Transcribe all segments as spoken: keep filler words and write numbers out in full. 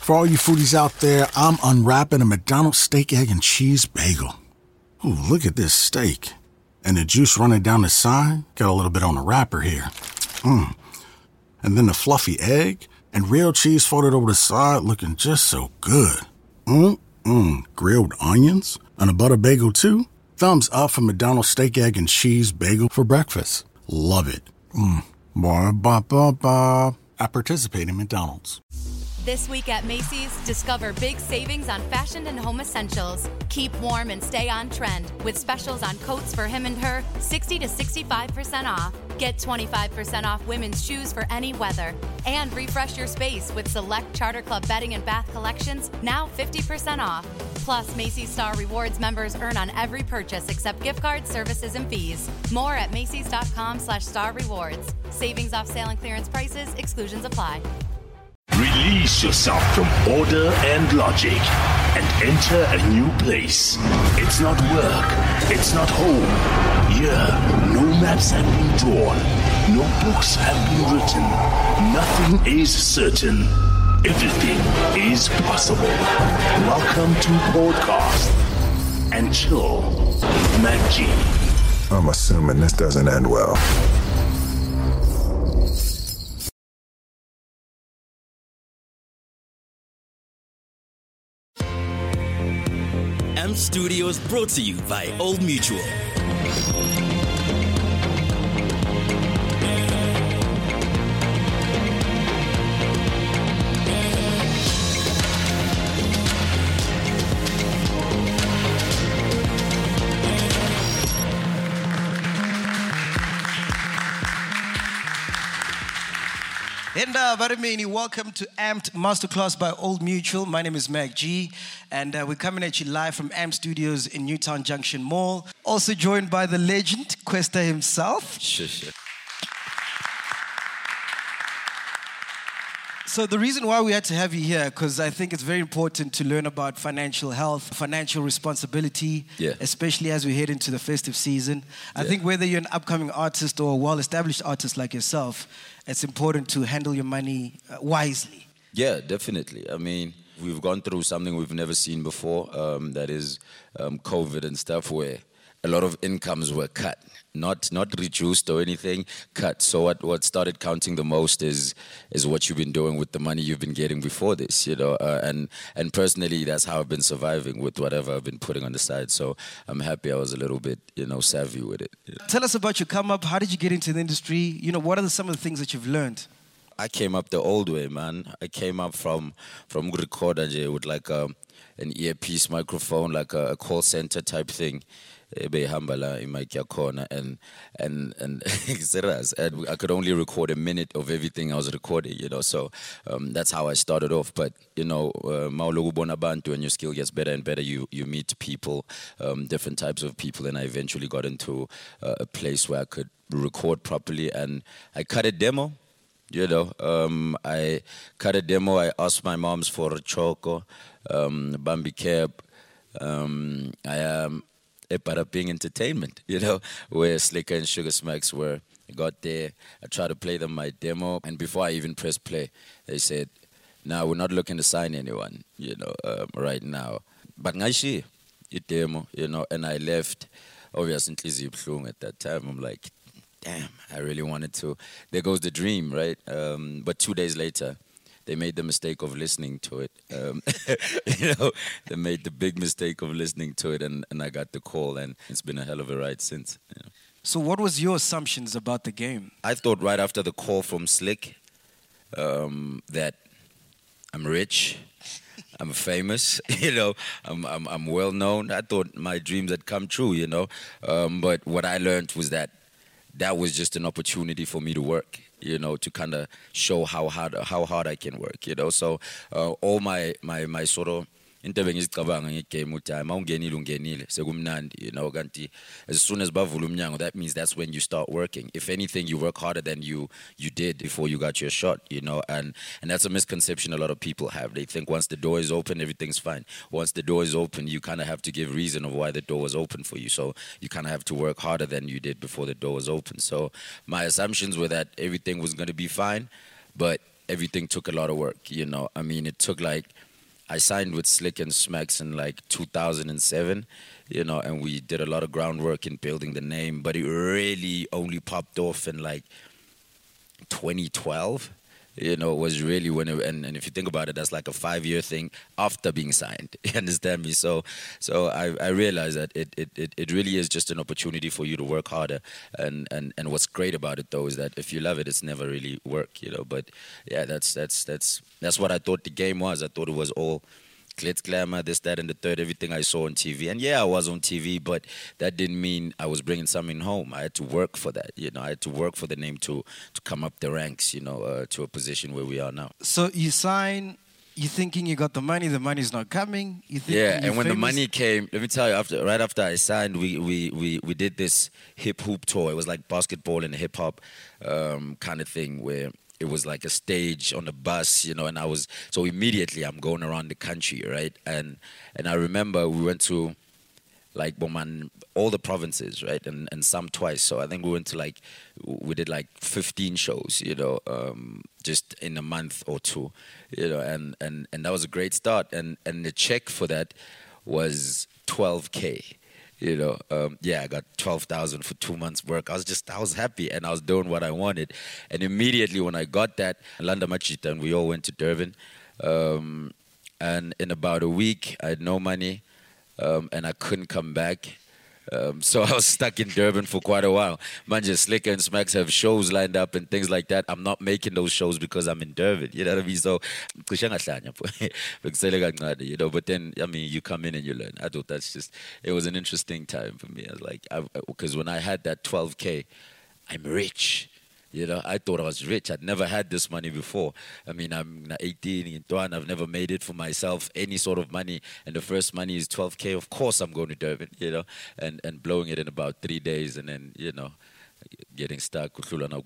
For all you foodies out there, I'm unwrapping a McDonald's steak, egg, and cheese bagel. Ooh, look at this steak. And the juice running down the side. Got a little bit on the wrapper here. Mmm. And then the fluffy egg and real cheese folded over the side looking just so good. Mmm-mmm. Grilled onions and a butter bagel too. Thumbs up for McDonald's steak, egg, and cheese bagel for breakfast. Love it. Mmm. Ba-ba-ba-ba. I participate in McDonald's. This week at Macy's, discover big savings on fashion and home essentials. Keep warm and stay on trend with specials on coats for him and her, sixty to sixty-five percent off. Get twenty-five percent off women's shoes for any weather. And refresh your space with select Charter Club bedding and bath collections, now fifty percent off. Plus, Macy's Star Rewards members earn on every purchase except gift cards, services, and fees. More at Macys.com slash Star Rewards. Savings off sale and clearance prices. Exclusions apply. Release yourself from order and logic and enter a new place. It's not work. It's not home. Here, no maps have been drawn. No books have been written. Nothing is certain. Everything is possible. Welcome to Podcast and Chill with Mac G. I'm assuming this doesn't end well. A M P Studios brought to you by Old Mutual. And uh, Varimini, welcome to Amped Masterclass by Old Mutual. My name is Mac G, and uh, we're coming at you live from Amped Studios in Newtown Junction Mall. Also joined by the legend, Kwesta himself. Sure, sure. So the reason why we had to have you here, because I think it's very important to learn about financial health, financial responsibility, yeah. especially as we head into the festive season. I yeah. think whether you're an upcoming artist or a well-established artist like yourself, it's important to handle your money uh, wisely. Yeah, definitely. I mean, we've gone through something we've never seen before, um, that is um, COVID and stuff, where a lot of incomes were cut. Not not reduced or anything, cut. So what, what started counting the most is is what you've been doing with the money you've been getting before this, you know. Uh, and and personally, that's how I've been surviving with whatever I've been putting on the side. So I'm happy I was a little bit, you know, savvy with it. Yeah. Tell us about your come up. How did you get into the industry? You know, what are the, some of the things that you've learned? I came up the old way, man. I came up from from record with like a, an earpiece microphone, like a, a call center type thing. And and and serious, and I could only record a minute of everything I was recording, you know. So um, that's how I started off. But you know, uh, when your skill gets better and better, you you meet people, um, different types of people, and I eventually got into uh, a place where I could record properly. And I cut a demo, you know. Um, I cut a demo. I asked my moms for a choco, um, Bambi Cab. Um, I am. Um, A Paraping Entertainment, you know, where Slicker and Sugar Smacks were. I got there, I tried to play them my demo, and before I even pressed play, they said, "No, we're not looking to sign anyone, you know, um, right now." But ngashi, it demo, you know, and I left. Obviously, at that time, I'm like, damn, I really wanted to. There goes the dream, right? Um, but two days later, they made the mistake of listening to it. Um, you know, they made the big mistake of listening to it, and, and I got the call, and it's been a hell of a ride since. You know. So what was your assumptions about the game? I thought right after the call from Slick um, that I'm rich, I'm famous, you know, I'm, I'm, I'm well known. I thought my dreams had come true, you know. Um, but what I learned was that that was just an opportunity for me to work, you know, to kind of show how hard how hard I can work, you know. So uh, all my my my sort of into bengizicabanga ngegame uthi mawungenile ungenile sekumnandi, you know, kanti as soon as bavula umnyango, that means that's when you start working. If anything, you work harder than you you did before you got your shot, you know. And and that's a misconception a lot of people have. They think once the door is open, everything's fine. Once the door is open, you kind of have to give reason of why the door was open for you. So you kind of have to work harder than you did before the door was open. So my assumptions were that everything was going to be fine, but everything took a lot of work, you know. I mean, it took like, I signed with Slick and Smacks in like two thousand seven, you know, and we did a lot of groundwork in building the name, but it really only popped off in like twenty twelve. You know, was really when it, and, and if you think about it, that's like a five-year thing after being signed. You understand me? So, so I, I realized that it, it, it, it really is just an opportunity for you to work harder. And, and, and what's great about it though is that if you love it, it's never really work. You know, but yeah, that's that's that's that's what I thought the game was. I thought it was all glitz, glamour, this, that, and the third, everything I saw on T V. And yeah, I was on T V, but that didn't mean I was bringing something home. I had to work for that, you know. I had to work for the name to to come up the ranks, you know, uh, to a position where we are now. So you sign, you thinking you got the money, the money's not coming. You think yeah, and when famous? the money came, let me tell you, after right after I signed, we we we, we did this hip hoop tour. It was like basketball and hip hop um, kind of thing where it was like a stage on a bus, you know, and I was, so immediately I'm going around the country, right? And and I remember we went to like Boman, all the provinces, right? And and some twice. So I think we went to like, we did like fifteen shows, you know, um, just in a month or two, you know, and, and, and that was a great start. And, and the check for that was twelve K. You know, um, yeah, I got twelve thousand for two months' work. I was just, I was happy, and I was doing what I wanted. And immediately when I got that, Landa Machita, and we all went to Durban. Um, and in about a week, I had no money, um, and I couldn't come back. Um, so I was stuck in Durban for quite a while. Manje, Slicker and Smacks have shows lined up and things like that. I'm not making those shows because I'm in Durban. You know what I mean? So, you know, but then, I mean, you come in and you learn. I thought that's just, it was an interesting time for me. I was like, because when I had that twelve K, I'm rich. You know, I thought I was rich. I'd never had this money before. I mean, I'm eighteen, I've never made it for myself, any sort of money. And the first money is twelve K. Of course I'm going to Durban, you know, and, and blowing it in about three days and then, you know, getting stuck, you know,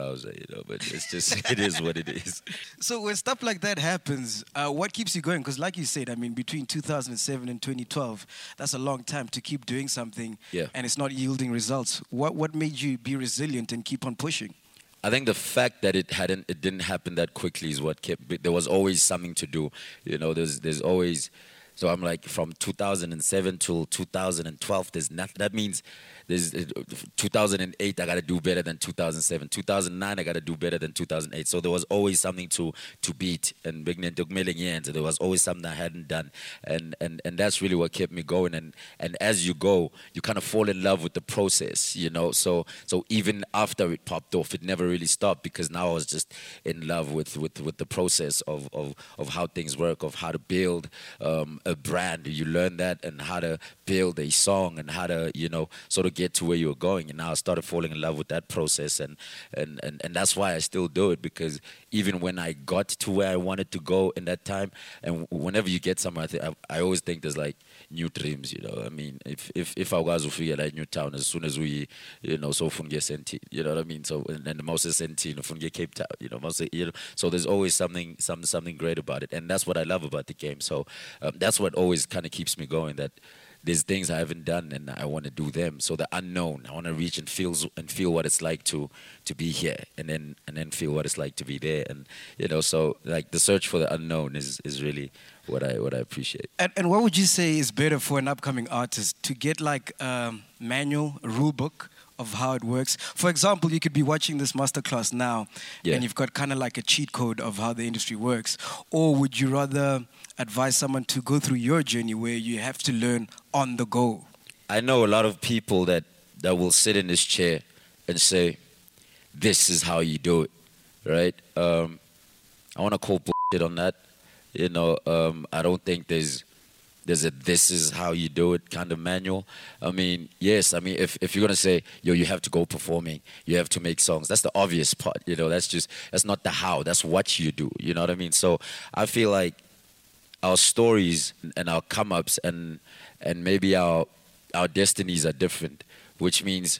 but it's just, it is what it is. So when stuff like that happens, uh, what keeps you going? Because like you said, I mean, between two thousand seven and twenty twelve, that's a long time to keep doing something, yeah, and it's not yielding results. What, what made you be resilient and keep on pushing? I think the fact that it hadn't, it didn't happen that quickly is what kept. There was always something to do, you know. There's, there's always. So I'm like from two thousand seven till two thousand twelve. There's nothing. That means there's two thousand eight. I got to do better than two thousand seven. two thousand nine. I got to do better than two thousand eight. So there was always something to to beat. And there was always something I hadn't done. And and and that's really what kept me going. And and as you go, you kind of fall in love with the process, you know. So so even after it popped off, it never really stopped because now I was just in love with with with the process of of of how things work, of how to build um, a brand. You learn that, and how to build a song, and how to, you know, sort of get to where you're going. And now I started falling in love with that process, and and and, and that's why I still do it, because even when I got to where I wanted to go in that time, and whenever you get somewhere, I, th- I, I always think there's like new dreams, you know. I mean, if if if I was to figure like New Town, as soon as we, you know, so from get sent, you know what I mean. So and, and the most is sent, you know, from get Cape Town, you know, most, you know. So there's always something, something, something great about it, and that's what I love about the game. So um, that's what always kind of keeps me going. That there's things I haven't done and I want to do them. So the unknown, I want to reach and feel and feel what it's like to to be here, and then and then feel what it's like to be there. And you know, so like the search for the unknown is is really what I what I appreciate. And, and what would you say is better for an upcoming artist, to get like a manual, a rule book of how it works? For example, you could be watching this masterclass now, yeah, and you've got kind of like a cheat code of how the industry works. Or would you rather advise someone to go through your journey where you have to learn on the go? I know a lot of people that, that will sit in this chair and say, this is how you do it, right? Um, I want to call bullshit on that. You know, um, I don't think there's there's a this is how you do it kind of manual. I mean, yes, I mean, if, if you're going to say, yo, you have to go performing, you have to make songs, that's the obvious part, you know, that's just, that's not the how, that's what you do, you know what I mean? So I feel like our stories and our come-ups and and maybe our our destinies are different, which means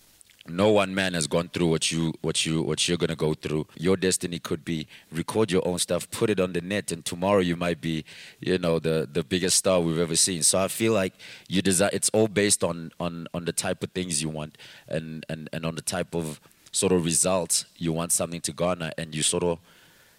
no one man has gone through what you what you what you're gonna go through. Your destiny could be record your own stuff, put it on the net, and tomorrow you might be, you know, the the biggest star we've ever seen. So I feel like you desire. It's all based on on on the type of things you want, and and and on the type of sort of results you want something to garner, and you sort of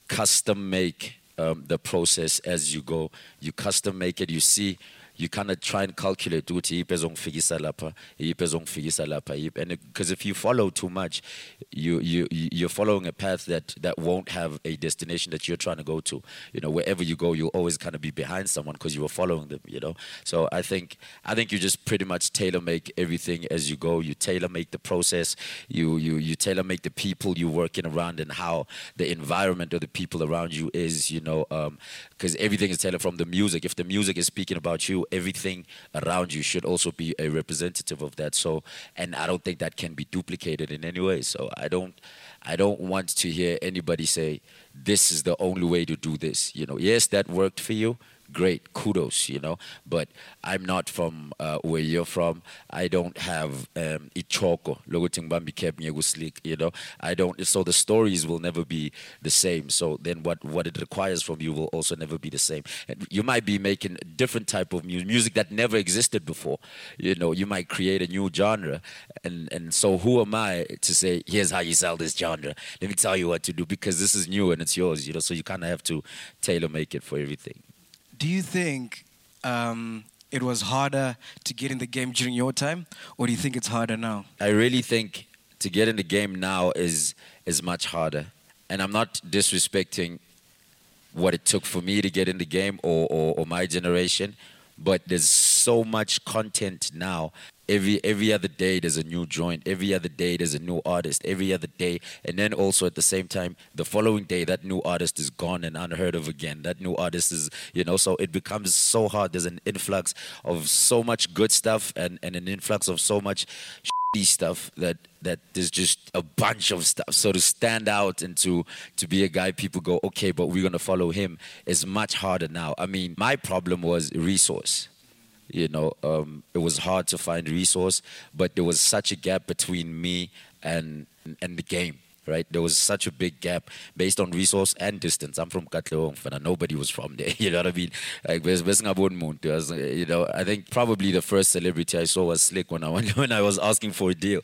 custom make um, the process as you go. You custom make it. You see. You kind of try and calculate ukuthi iphi ezongifikisa lapha, iphi ezongifikisa lapha, iphi- and because if you follow too much, you you you- you're following a path that that won't have a destination that you're trying to go to. You know, wherever you go, you'll always kind of be behind someone because you were following them. You know, so I think I think you just pretty much tailor make everything as you go. You tailor make the process. You you you tailor make the people you're working around and how the environment of the people around you is. You know, because everything is tailored from the music. If the music is speaking about you, everything around you should also be a representative of that. So, and I don't think that can be duplicated in any way. So I don't, I don't want to hear anybody say this is the only way to do this. You know, yes, that worked for you. Great, kudos, you know. But I'm not from uh, where you're from. I don't have um, ichoko, lokuthi ngibambe ikhephu ngiyekuslick, you know. I don't. So the stories will never be the same. So then, what what it requires from you will also never be the same. And you might be making a different type of mu- music that never existed before. You know, you might create a new genre, and and so who am I to say here's how you sell this genre? Let me tell you what to do because this is new and it's yours. You know, so you kind of have to tailor make it for everything. Do you think um, it was harder to get in the game during your time, or do you think it's harder now? I really think to get in the game now is is much harder. And I'm not disrespecting what it took for me to get in the game or, or, or my generation, but there's so much content now. Every every other day there's a new joint. Every other day there's a new artist. Every other day, and then also at the same time, the following day that new artist is gone and unheard of again. That new artist is, you know, so it becomes so hard. There's an influx of so much good stuff and, and an influx of so much shitty stuff that that there's just a bunch of stuff. So to stand out and to to be a guy people go, okay, but we're gonna follow him is much harder now. I mean, my problem was resource. You know, um, it was hard to find resource, but there was such a gap between me and and the game, right? There was such a big gap based on resource and distance. I'm from Katlehong, and nobody was from there. You know what I mean? Like, there's- there's ngaboni muntu, as- you know, I think probably the first celebrity I saw was Slick when I went, when I was asking for a deal.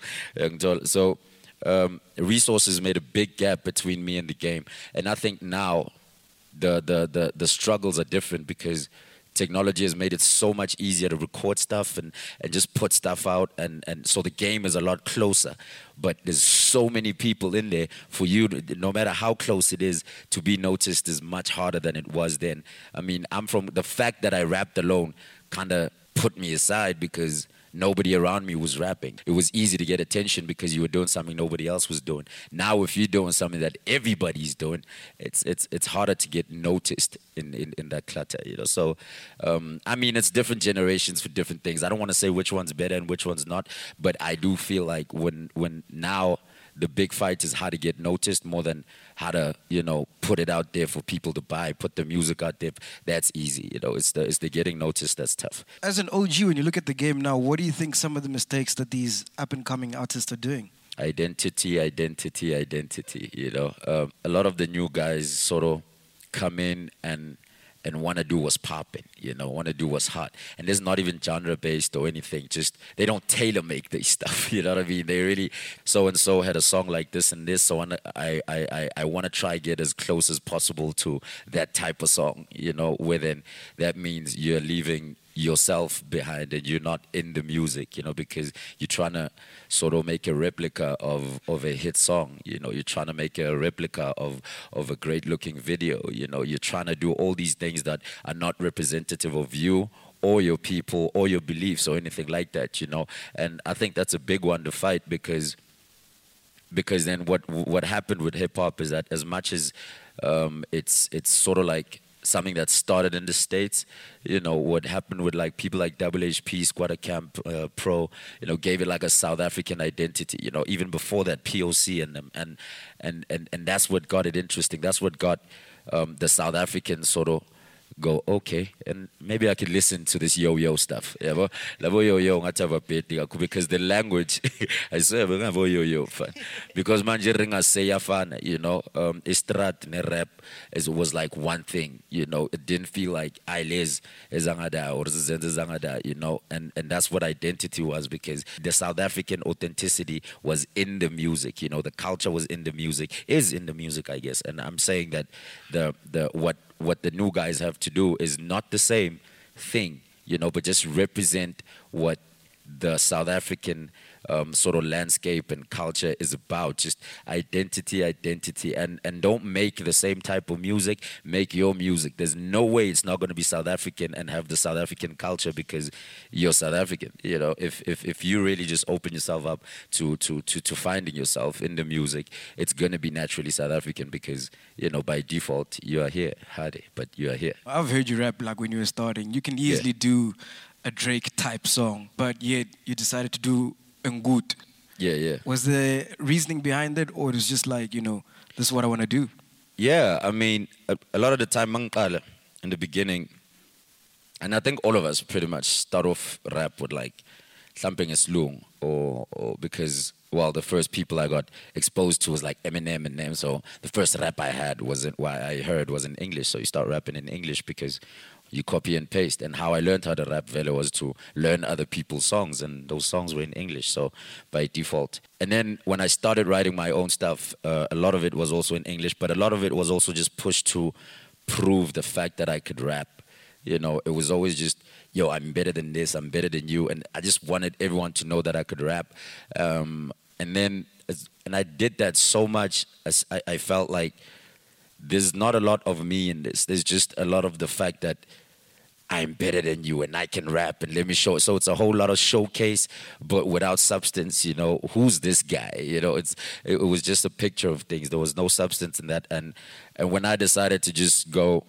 So um, resources made a big gap between me and the game, and I think now the the the, the struggles are different because technology has made it so much easier to record stuff and, and just put stuff out, and, and so the game is a lot closer. But there's so many people in there for you, to, no matter how close it is, to be noticed is much harder than it was then. I mean, I'm from, the fact that I rapped alone kind of put me aside because nobody around me was rapping. It was easy to get attention because you were doing something nobody else was doing. Now, if you're doing something that everybody's doing, it's it's it's harder to get noticed in, in, in that clutter, you know. So, um, I mean, it's different generations for different things. I don't want to say which one's better and which one's not, but I do feel like when when now the big fight is how to get noticed more than how to, you know, put it out there for people to buy, put the music out there. That's easy, you know. It's the it's the getting noticed that's tough. As an O G, when you look at the game now, what do you think some of the mistakes that these up-and-coming artists are doing? Identity, identity, identity. You know, um, a lot of the new guys sort of come in and and want to do what's popping, you know, want to do what's hot. And it's not even genre-based or anything. Just, they don't tailor-make their stuff, you know what I mean? They really, so-and-so had a song like this and this, so I, I, I, I want to try get as close as possible to that type of song, you know, where then that means you're leaving yourself behind and you're not in the music, you know, because you're trying to sort of make a replica of, of a hit song, you know, you're trying to make a replica of, of a great looking video, you know, you're trying to do all these things that are not representative of you or your people or your beliefs or anything like that, you know. And I think that's a big one to fight because because then what what happened with hip hop is that as much as um, it's it's sort of like something that started in the States, you know, what happened with like people like Double H P, Squatter Camp uh, Pro, you know, gave it like a South African identity, you know, even before that P O C and them. And, and, and, and that's what got it interesting. That's what got um, the South African sort of go, okay, and maybe I could listen to this yo-yo stuff. Yeah, labo yo-yo ngatava peti because the language, I swear, ngavo yo-yo fan. Because manje ringa say fan, you know, um, istrat ne rap is was like one thing, you know. It didn't feel like Ailes ezangada or Zenze zangada, you know, and and that's what identity was, because the South African authenticity was in the music, you know, the culture was in the music, is in the music, I guess. And I'm saying that the the what what the new guys have to do is not the same thing, you know, but just represent what the South African um, sort of landscape and culture is about. Just identity, identity, and, and don't make the same type of music, make your music. There's no way it's not going to be South African and have the South African culture because you're South African, you know. If if, if you really just open yourself up to, to, to, to finding yourself in the music, it's going to be naturally South African because, you know, by default, you are here, Hadi, but you are here. I've heard you rap like when you were starting. You can easily Yeah. do a Drake type song, but yet you decided to do Ngoot. Yeah, yeah. Was there reasoning behind it, or it was just like, you know, this is what I want to do? Yeah, I mean, a, a lot of the time, mangqala, in the beginning, and I think all of us pretty much start off rap with like thumping a slung, or, or because, well, the first people I got exposed to was like Eminem and them. So the first rap I had wasn't what I heard was in English. So you start rapping in English because you copy and paste. And how I learned how to rap vele was to learn other people's songs, and those songs were in English, so by default. And then when I started writing my own stuff, uh, a lot of it was also in English, but a lot of it was also just pushed to prove the fact that I could rap. You know, it was always just, yo, I'm better than this, I'm better than you, and I just wanted everyone to know that I could rap. Um, and then, as- and I did that so much, as I, I felt like there's not a lot of me in this. There's just a lot of the fact that I'm better than you and I can rap and let me show it. So it's a whole lot of showcase, but without substance, you know. Who's this guy? You know, it's it, it was just a picture of things. There was no substance in that. And and when I decided to just go,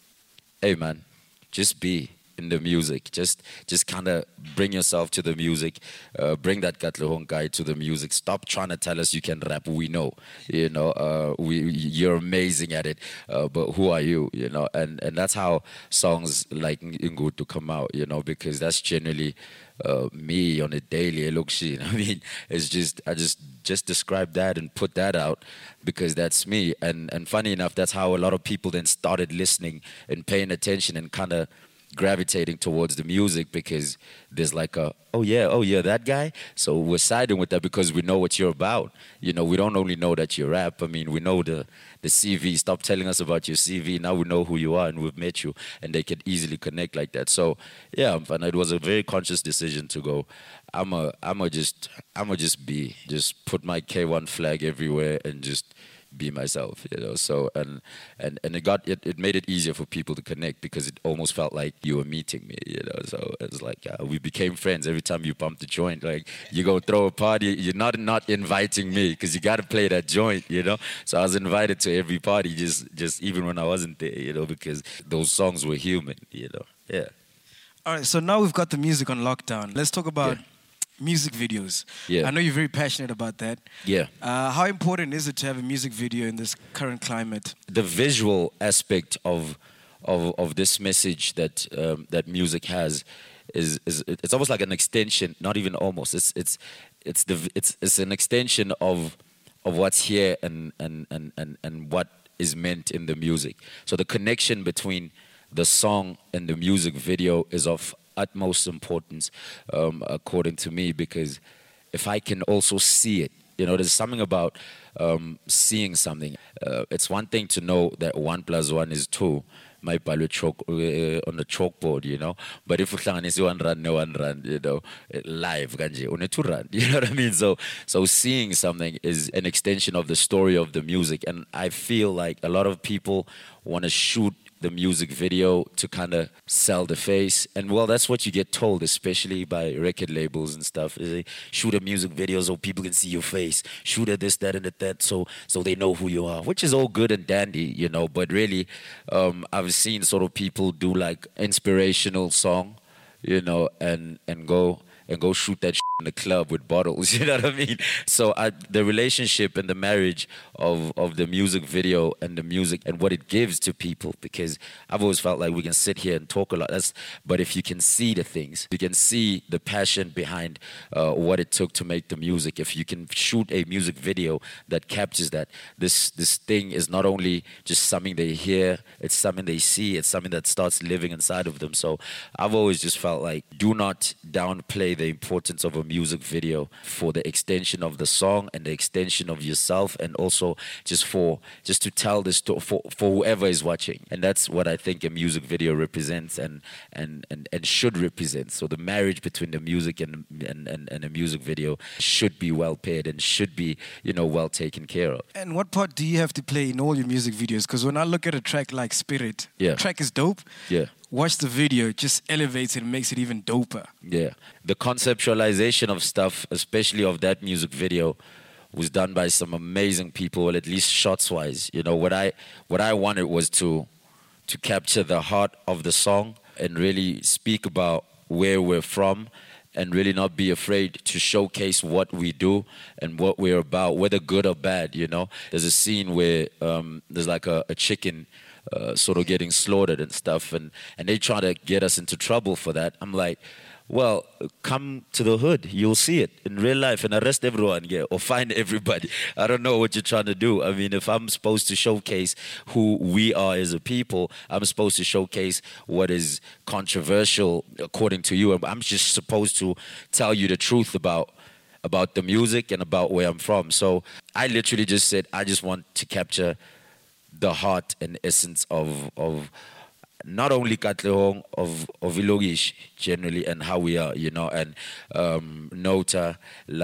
hey man, just be in the music. Just just kind of bring yourself to the music. Uh, bring that Katlehong guy to the music. Stop trying to tell us you can rap. We know, you know, uh, we you're amazing at it. Uh, but who are you? You know, and and that's how songs like Ngutu come out. You know, because that's generally uh, me on a daily. Look, shit. I mean, it's just I just just describe that and put that out because that's me. And and funny enough, that's how a lot of people then started listening and paying attention and kind of gravitating towards the music, because there's like a, oh yeah, oh yeah, that guy. So we're siding with that because we know what you're about. You know, we don't only know that you rap. I mean, we know the the C V. Stop telling us about your C V. Now we know who you are and we've met you, and they can easily connect like that. So yeah, and it was a very conscious decision to go, I'm a, I'm a just, I'm a just be, just put my K one flag everywhere and just be myself, you know. So and and and it got it, it made it easier for people to connect because it almost felt like you were meeting me, you know. So it was like uh, we became friends every time you pump the joint. Like you go throw a party, you're not not inviting me because you got to play that joint, you know. So I was invited to every party, just just even when I wasn't there, you know, because those songs were human, you know. Yeah. All right, so now we've got the music on lockdown. Let's talk about Yeah. music videos. Yeah. I know you're very passionate about that. Yeah. Uh, how important is it to have a music video in this current climate? The visual aspect of of of this message that um, that music has is is it's almost like an extension, not even almost. It's it's it's the it's it's an extension of of what's here and and and and, and what is meant in the music. So the connection between the song and the music video is of utmost importance, um, according to me, because if I can also see it, you know, there's something about um, seeing something. Uh, it's one thing to know that one plus one is two, my chalk, uh, on the chalkboard, you know. But if you one run, no one run, you know, live, kanje, on two run, you know what I mean? So, so seeing something is an extension of the story of the music, and I feel like a lot of people want to shoot the music video to kind of sell the face. And well, that's what you get told, especially by record labels and stuff. Is they shoot a music video so people can see your face. Shoot at this, that, and that, so so they know who you are, which is all good and dandy, you know. But really, um, I've seen sort of people do like inspirational song, you know, and and go and go shoot that shit in the club with bottles, you know what I mean? So I, the relationship and the marriage of, of the music video and the music and what it gives to people, because I've always felt like we can sit here and talk a lot, that's, but if you can see the things, you can see the passion behind uh, what it took to make the music, if you can shoot a music video that captures that, this, this thing is not only just something they hear, it's something they see, it's something that starts living inside of them. So I've always just felt like, do not downplay the importance of a music video for the extension of the song and the extension of yourself, and also just for just to tell the story for, for whoever is watching. And that's what I think a music video represents and and, and, and should represent. So the marriage between the music and, and, and, and a music video should be well paired and should be, you know, well taken care of. And what part do you have to play in all your music videos? Because when I look at a track like Spirit, yeah. the track is dope. Yeah. Watch the video, it just elevates it and makes it even doper. Yeah. The conceptualization of stuff, especially of that music video, was done by some amazing people, at least shots-wise. You know, what I what I wanted was to to capture the heart of the song and really speak about where we're from and really not be afraid to showcase what we do and what we're about, whether good or bad, you know. There's a scene where um, there's like a, a chicken Uh, sort of getting slaughtered and stuff, and, and they try to get us into trouble for that. I'm like, well, come to the hood, you'll see it in real life and arrest everyone, yeah, or find everybody. I don't know what you're trying to do. I mean, if I'm supposed to showcase who we are as a people, I'm supposed to showcase what is controversial according to you. I'm just supposed to tell you the truth about about the music and about where I'm from. So I literally just said, I just want to capture the heart and essence of of not only Katlehong, of of Ilogish generally, and how we are, you know, and um, Nota,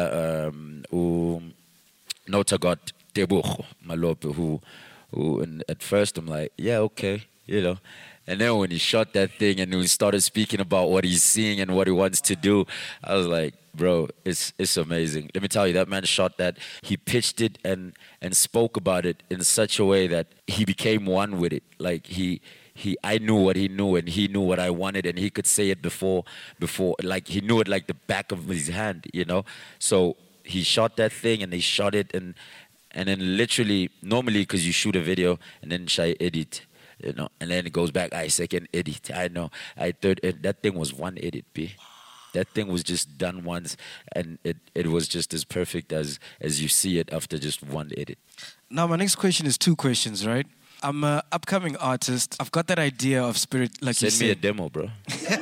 um, who Nota got Tebogo Malope, who who and at first I'm like, yeah, okay, you know. And then when he shot that thing and he started speaking about what he's seeing and what he wants to do, I was like, bro, it's it's amazing. Let me tell you, that man shot that. He pitched it and and spoke about it in such a way that he became one with it. Like he he, I knew what he knew and he knew what I wanted, and he could say it before before. Like he knew it like the back of his hand, you know. So he shot that thing and they shot it and and then literally normally because you shoot a video and then shy edit. You know, and then it goes back, I second edit. I know. I third edit. That thing was one edit, B. That thing was just done once, and it, it was just as perfect as, as you see it after just one edit. Now, my next question is two questions, right? I'm an upcoming artist. I've got that idea of Spirit, like Send you said. me a demo, bro.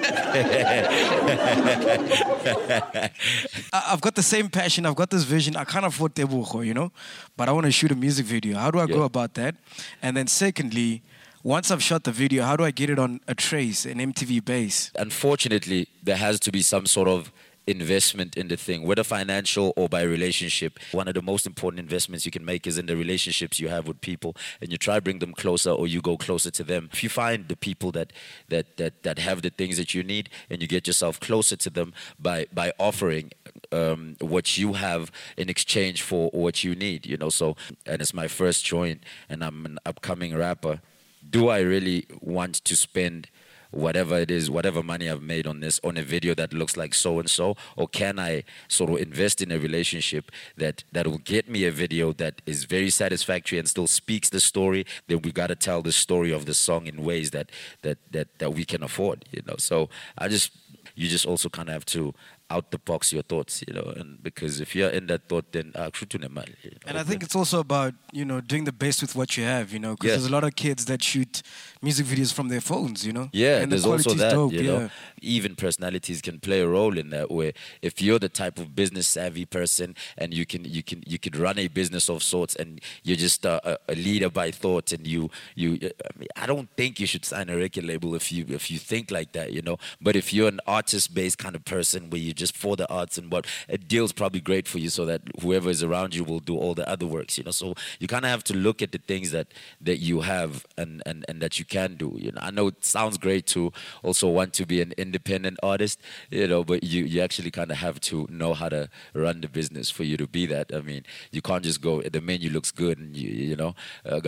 I've got the same passion. I've got this vision. I can't afford Tebogo, you know, but I want to shoot a music video. How do I Yeah. go about that? And then secondly, once I've shot the video, how do I get it on a trace, an M T V base? Unfortunately, there has to be some sort of investment in the thing, whether financial or by relationship. One of the most important investments you can make is in the relationships you have with people, and you try to bring them closer or you go closer to them. If you find the people that that that, that have the things that you need, and you get yourself closer to them by by offering um, what you have in exchange for what you need, you know. So, and it's my first joint, and I'm an upcoming rapper. Do I really want to spend whatever it is, whatever money I've made on this, on a video that looks like so-and-so? Or can I sort of invest in a relationship that, that will get me a video that is very satisfactory and still speaks the story? Then we got to tell the story of the song in ways that, that, that, that we can afford, you know? So I just, you just also kind of have to out the box your thoughts, you know, and because if you're in that thought, then uh, you know, and I think it's also about, you know, doing the best with what you have, you know, because Yeah. there's a lot of kids that shoot music videos from their phones, you know. Yeah, and there's the also quality's that, dope, you yeah. know. Even personalities can play a role in that, where if you're the type of business savvy person and you can you can you could run a business of sorts and you're just a, a, a leader by thought, and you you I mean, I don't think you should sign a record label if you if you think like that, you know. But if you're an artist based kind of person where you're just for the arts and what, a deal's probably great for you, so that whoever is around you will do all the other works, you know. So you kind of have to look at the things that that you have and, and and that you can do, you know. I know it sounds great to also want to be an independent artist, you know, but you you actually kind of have to know how to run the business for you to be that. I mean, you can't just go, the menu looks good and you you know, uh,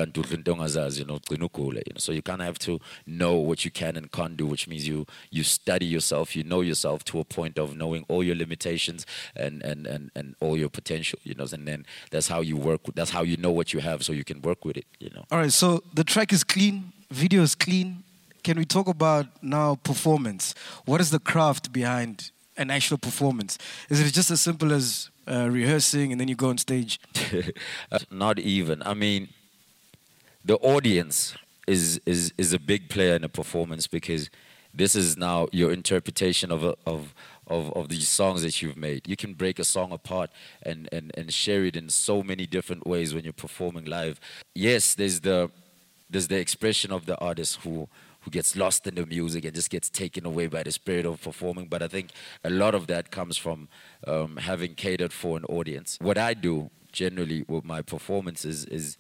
you know, so you kind of have to know what you can and can't do, which means you you study yourself, you know yourself to a point of knowing knowing all your limitations and, and, and, and all your potential, you know, and then that's how you work, with, that's how you know what you have so you can work with it, you know. All right, so the track is clean, video is clean. Can we talk about now performance? What is the craft behind an actual performance? Is it just as simple as uh, rehearsing and then you go on stage? Not even. I mean, the audience is, is, is a big player in a performance because this is now your interpretation of, a, of, of, of these songs that you've made. You can break a song apart and, and, and share it in so many different ways when you're performing live. Yes, there's the, there's the expression of the artist who, who gets lost in the music and just gets taken away by the spirit of performing. But I think a lot of that comes from um, having catered for an audience. What I do generally with my performances is,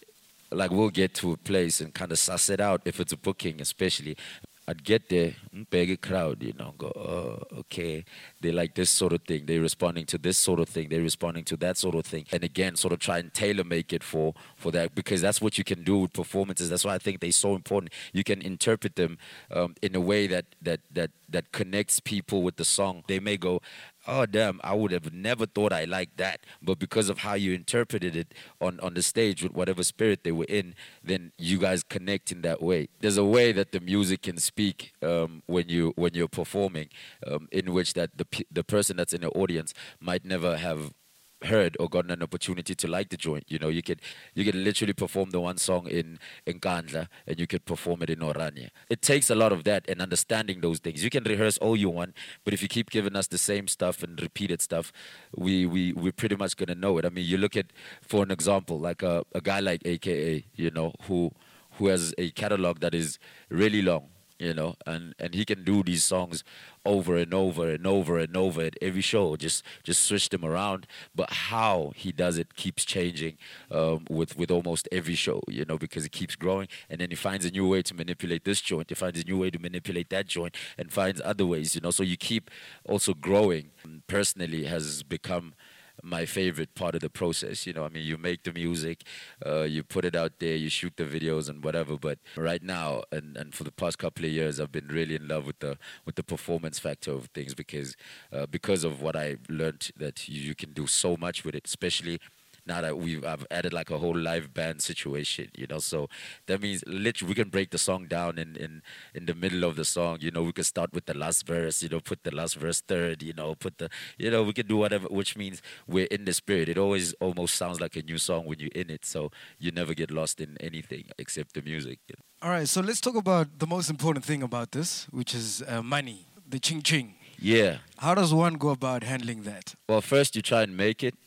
like, we'll get to a place and kind of suss it out if it's a booking, especially. I'd get there, beg a crowd, you know, go, oh, okay, they like this sort of thing. They're responding to this sort of thing. They're responding to that sort of thing. And again, sort of try and tailor make it for, for that, because that's what you can do with performances. That's why I think they're so important. You can interpret them um, in a way that, that, that, that connects people with the song. They may go, oh, damn, I would have never thought I liked that. But because of how you interpreted it on, on the stage with whatever spirit they were in, then you guys connect in that way. There's a way that the music can speak um, when, you, when you're performing, um, in which that the, the person that's in the audience might never have heard or gotten an opportunity to like the joint. You know, you could you could literally perform the one song in in Nkandla and you could perform it in Oranje. It takes a lot of that and understanding those things. You can rehearse all you want, but if you keep giving us the same stuff and repeated stuff, we we we're pretty much gonna know it. I mean, you look at, for an example, like a, a guy like A K A, you know, who who has a catalog that is really long, you know, and, and he can do these songs over and over and over and over at every show, just just switch them around. But how he does it keeps changing um, with, with almost every show, you know, because it keeps growing. And then he finds a new way to manipulate this joint. He finds a new way to manipulate that joint and finds other ways, you know. So you keep also growing. Personally, has become my favorite part of the process. You know, I mean, you make the music, uh, you put it out there, you shoot the videos and whatever. But right now, and, and for the past couple of years, I've been really in love with the with the performance factor of things because uh, because of what I learned, that you, you can do so much with it, especially now that we've I've added like a whole live band situation, you know. So that means literally we can break the song down in, in, in the middle of the song, you know. We could start with the last verse, you know, put the last verse third, you know, put the, you know, we can do whatever, which means we're in the spirit. It always almost sounds like a new song when you're in it, so you never get lost in anything except the music, you know? All right, so let's talk about the most important thing about this, which is uh, money, the ching ching. Yeah. How does one go about handling that? Well, first you try and make it.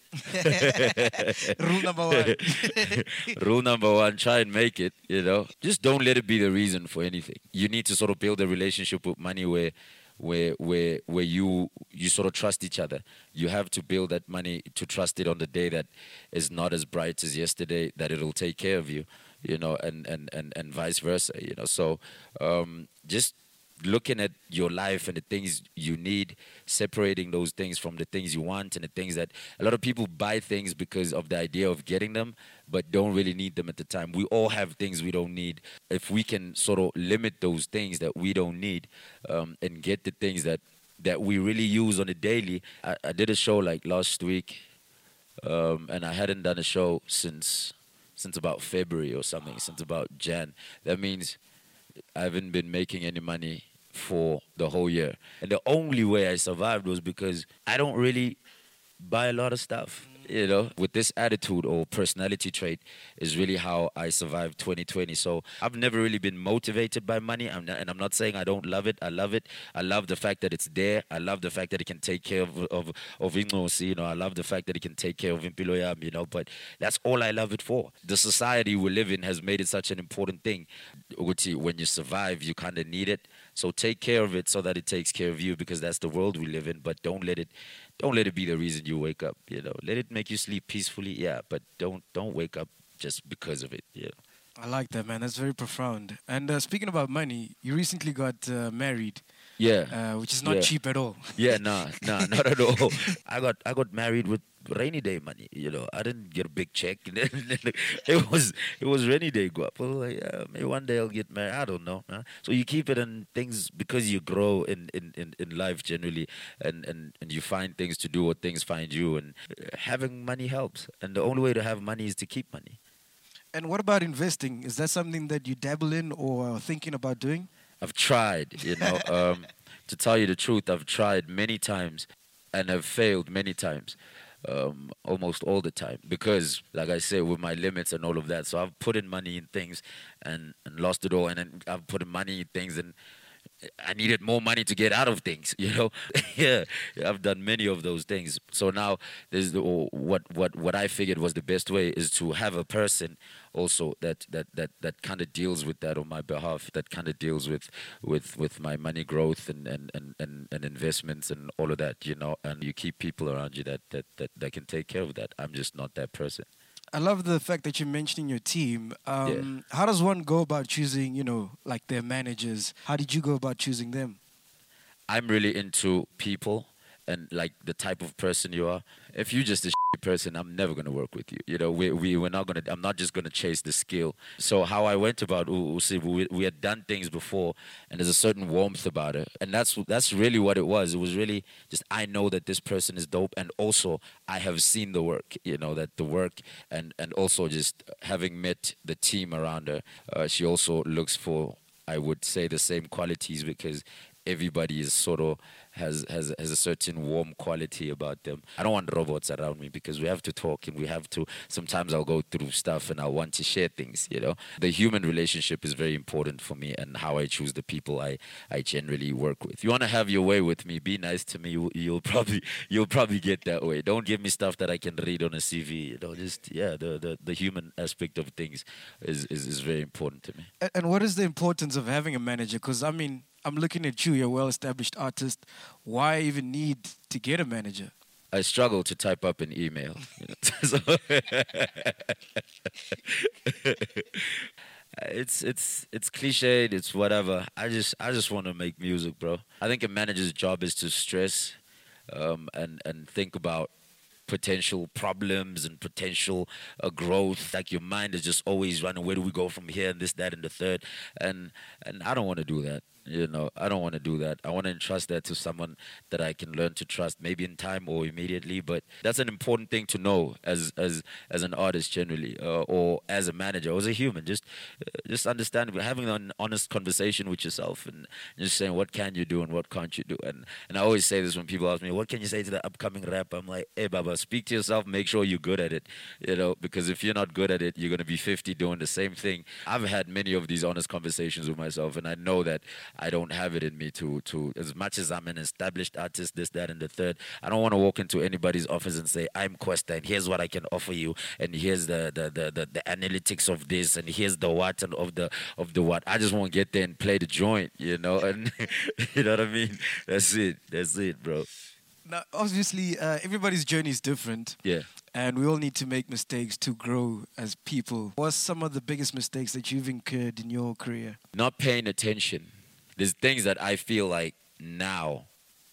Rule number one. Rule number one, try and make it, you know. Just don't let it be the reason for anything. You need to sort of build a relationship with money where where where where you you sort of trust each other. You have to build that money to trust it on the day that is not as bright as yesterday, that it'll take care of you, you know, and and and, and vice versa, you know. So um, just looking at your life and the things you need, separating those things from the things you want and the things that a lot of people buy things because of the idea of getting them, but don't really need them at the time. We all have things we don't need. If we can sort of limit those things that we don't need um, and get the things that, that we really use on a daily. I, I did a show like last week um, and I hadn't done a show since, since about February or something, since about Jan. That means I haven't been making any money for the whole year. And the only way I survived was because I don't really buy a lot of stuff. You know, with this attitude or personality trait is really how I survived twenty twenty. So I've never really been motivated by money. I'm not, and I'm not saying I don't love it. I love it. I love the fact that it's there. I love the fact that it can take care of of of Ingosi, you know. I love the fact that it can take care of Impilo Yami, you know. But that's all I love it for. The society we live in has made it such an important thing. When you survive, you kind of need it. So take care of it so that it takes care of you, because that's the world we live in. But don't let it Don't let it be the reason you wake up, you know. Let it make you sleep peacefully, yeah, but don't don't wake up just because of it, yeah. I like that, man. That's very profound. And uh, speaking about money, you recently got uh, married. Yeah. Uh, which is not yeah. cheap at all. Yeah, nah, nah, not at all. I got I got married with rainy day money. You know, I didn't get a big check. it was it was rainy day guap. I was like, yeah, maybe one day I'll get married. I don't know. Huh? So you keep it in things because you grow in, in, in, in life generally, and, and, and you find things to do or things find you, and uh, having money helps. And the only way to have money is to keep money. And what about investing? Is that something that you dabble in or are thinking about doing? I've tried, you know. um, to tell you the truth, I've tried many times and have failed many times, um, almost all the time. Because, like I said, with my limits and all of that, so I've put in money in things and, and lost it all, and then I've put in money in things and I needed more money to get out of things, you know. yeah, I've done many of those things. So now, there's the, what what what I figured was the best way is to have a person also that that that that kind of deals with that on my behalf. That kind of deals with with with my money growth and and, and, and and investments and all of that, you know. And you keep people around you that that that, that can take care of that. I'm just not that person. I love the fact that you're mentioning your team. Um, yeah. How does one go about choosing, you know, like their managers? How did you go about choosing them? I'm really into people and like the type of person you are. If you're just a shitty person, I'm never gonna work with you. You know, we we we're not gonna. I'm not just gonna chase the skill. So how I went about Usi, we we had done things before, and there's a certain warmth about it, and that's that's really what it was. It was really just I know that this person is dope, and also I have seen the work. You know that the work, and and also just having met the team around her, uh, she also looks for, I would say, the same qualities, because everybody is sort of has, has has a certain warm quality about them. I don't want robots around me because we have to talk and we have to, sometimes I'll go through stuff and I want to share things, you know. The human relationship is very important for me, and how I choose the people I, I generally work with. You want to have your way with me, be nice to me, you, you'll probably you'll probably get that way. Don't give me stuff that I can read on a C V, you know. Just, yeah, the, the, the human aspect of things is, is, is very important to me. And, and what is the importance of having a manager? Because, I mean, I'm looking at you, you're a well-established artist. Why even need to get a manager? I struggle to type up an email. You know? it's it's it's cliched, it's whatever. I just I just want to make music, bro. I think a manager's job is to stress um, and and think about potential problems and potential uh, growth. Like your mind is just always running, where do we go from here, and this, that, and the third. And and I don't want to do that. You know, I don't want to do that. I want to entrust that to someone that I can learn to trust, maybe in time or immediately. But that's an important thing to know as as as an artist generally, uh, or as a manager, or as a human. Just uh, just understand, having an honest conversation with yourself and just saying what can you do and what can't you do. And and I always say this when people ask me, what can you say to the upcoming rapper? I'm like, hey, Baba, speak to yourself. Make sure you're good at it. You know, because if you're not good at it, you're gonna be fifty doing the same thing. I've had many of these honest conversations with myself, and I know that I don't have it in me to, to, as much as I'm an established artist, this, that, and the third, I don't want to walk into anybody's office and say, I'm Questa, and here's what I can offer you, and here's the, the, the, the, the analytics of this, and here's the what and of the of the what. I just want to get there and play the joint, you know, and you know what I mean? That's it. That's it, bro. Now, obviously, uh, everybody's journey is different. Yeah. And we all need to make mistakes to grow as people. What's some of the biggest mistakes that you've incurred in your career? Not paying attention. There's things that I feel like now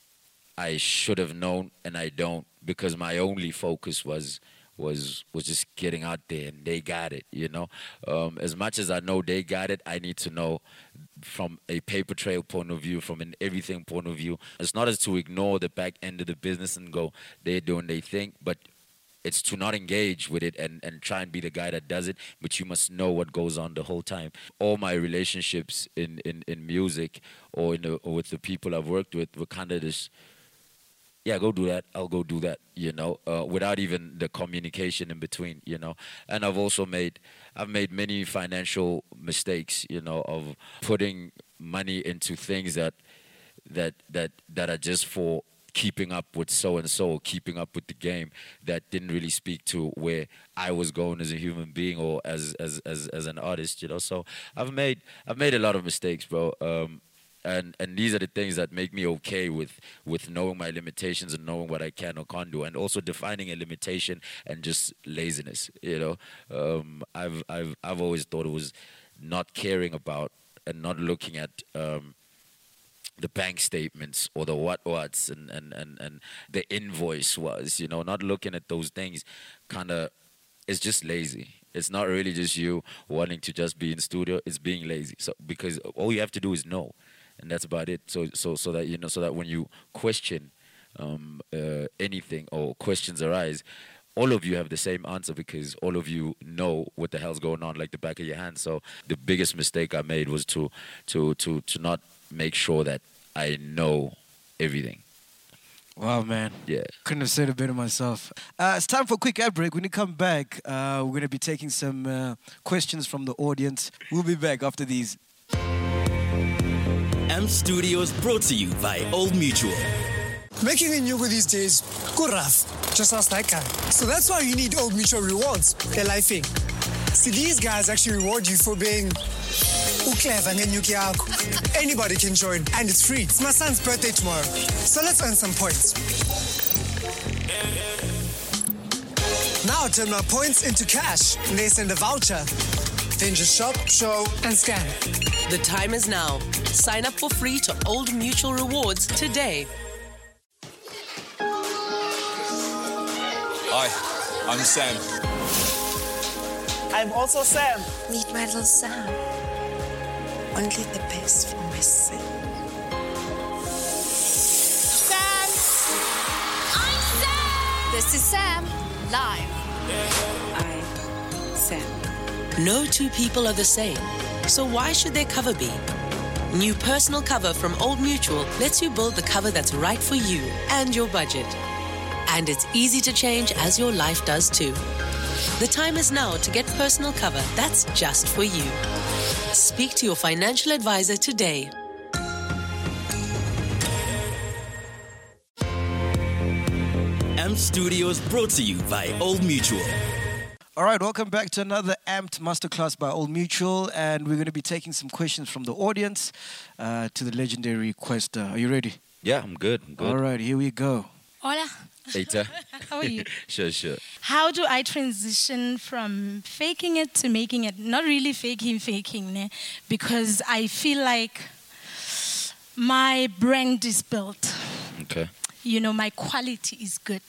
I should have known and I don't, because my only focus was was was just getting out there, and they got it, you know. Um, as much as I know they got it, I need to know from a paper trail point of view, from an everything point of view. It's not as to ignore the back end of the business and go, they're doing they think, but it's to not engage with it and, and try and be the guy that does it, but you must know what goes on the whole time. All my relationships in, in, in music or, in the, or with the people I've worked with were kind of this, yeah, go do that, I'll go do that, you know, uh, without even the communication in between, you know. And I've also made, I've made many financial mistakes, you know, of putting money into things that, that, that, that are just for keeping up with so-and-so, keeping up with the game, that didn't really speak to where I was going as a human being or as as as, as an artist, you know. So I've made I've made a lot of mistakes, bro. Um, and and these are the things that make me okay with with knowing my limitations and knowing what I can or can't do, and also defining a limitation and just laziness, you know. Um, I've I've I've always thought it was not caring about and not looking at um, the bank statements or the what whats and, and, and, and the invoice was, you know, not looking at those things kind of, it's just lazy. It's not really just you wanting to just be in studio, it's being lazy. So because all you have to do is know, and that's about it. So so so that you know so that when you question um, uh, anything or questions arise, all of you have the same answer because all of you know what the hell's going on like the back of your hand. So the biggest mistake I made was to to to to not make sure that I know everything. Wow, man. Yeah. Couldn't have said it better myself. Uh, it's time for a quick ad break. When you come back, uh, we're going to be taking some uh, questions from the audience. We'll be back after these. M Studios brought to you by Old Mutual. Making a Nyugu these days, good rough. Just ask that guy. So that's why you need Old Mutual rewards. They're lifing. See, these guys actually reward you for being clever and anybody can join, and it's free. It's my son's birthday tomorrow, so let's earn some points. Now turn my points into cash, and they send a voucher. Then just shop, show, and scan. The time is now. Sign up for free to Old Mutual Rewards today. Hi, I'm Sam. I'm also Sam. Meet my little Sam. Only the best for my son. Sam! I'm Sam! This is Sam, live. I'm Sam. No two people are the same, so why should their cover be? New personal cover from Old Mutual lets you build the cover that's right for you and your budget. And it's easy to change as your life does too. The time is now to get personal cover that's just for you. Speak to your financial advisor today. M Studios brought to you by Old Mutual. All right, welcome back to another Amped Masterclass by Old Mutual, and we're going to be taking some questions from the audience uh, to the legendary Questa. Are you ready? Yeah, I'm good. I'm good. All right, here we go. Hola. Later. How are you? Sure, sure. How do I transition from faking it to making it? Not really faking, faking, ne? Because I feel like my brand is built. Okay. You know, my quality is good.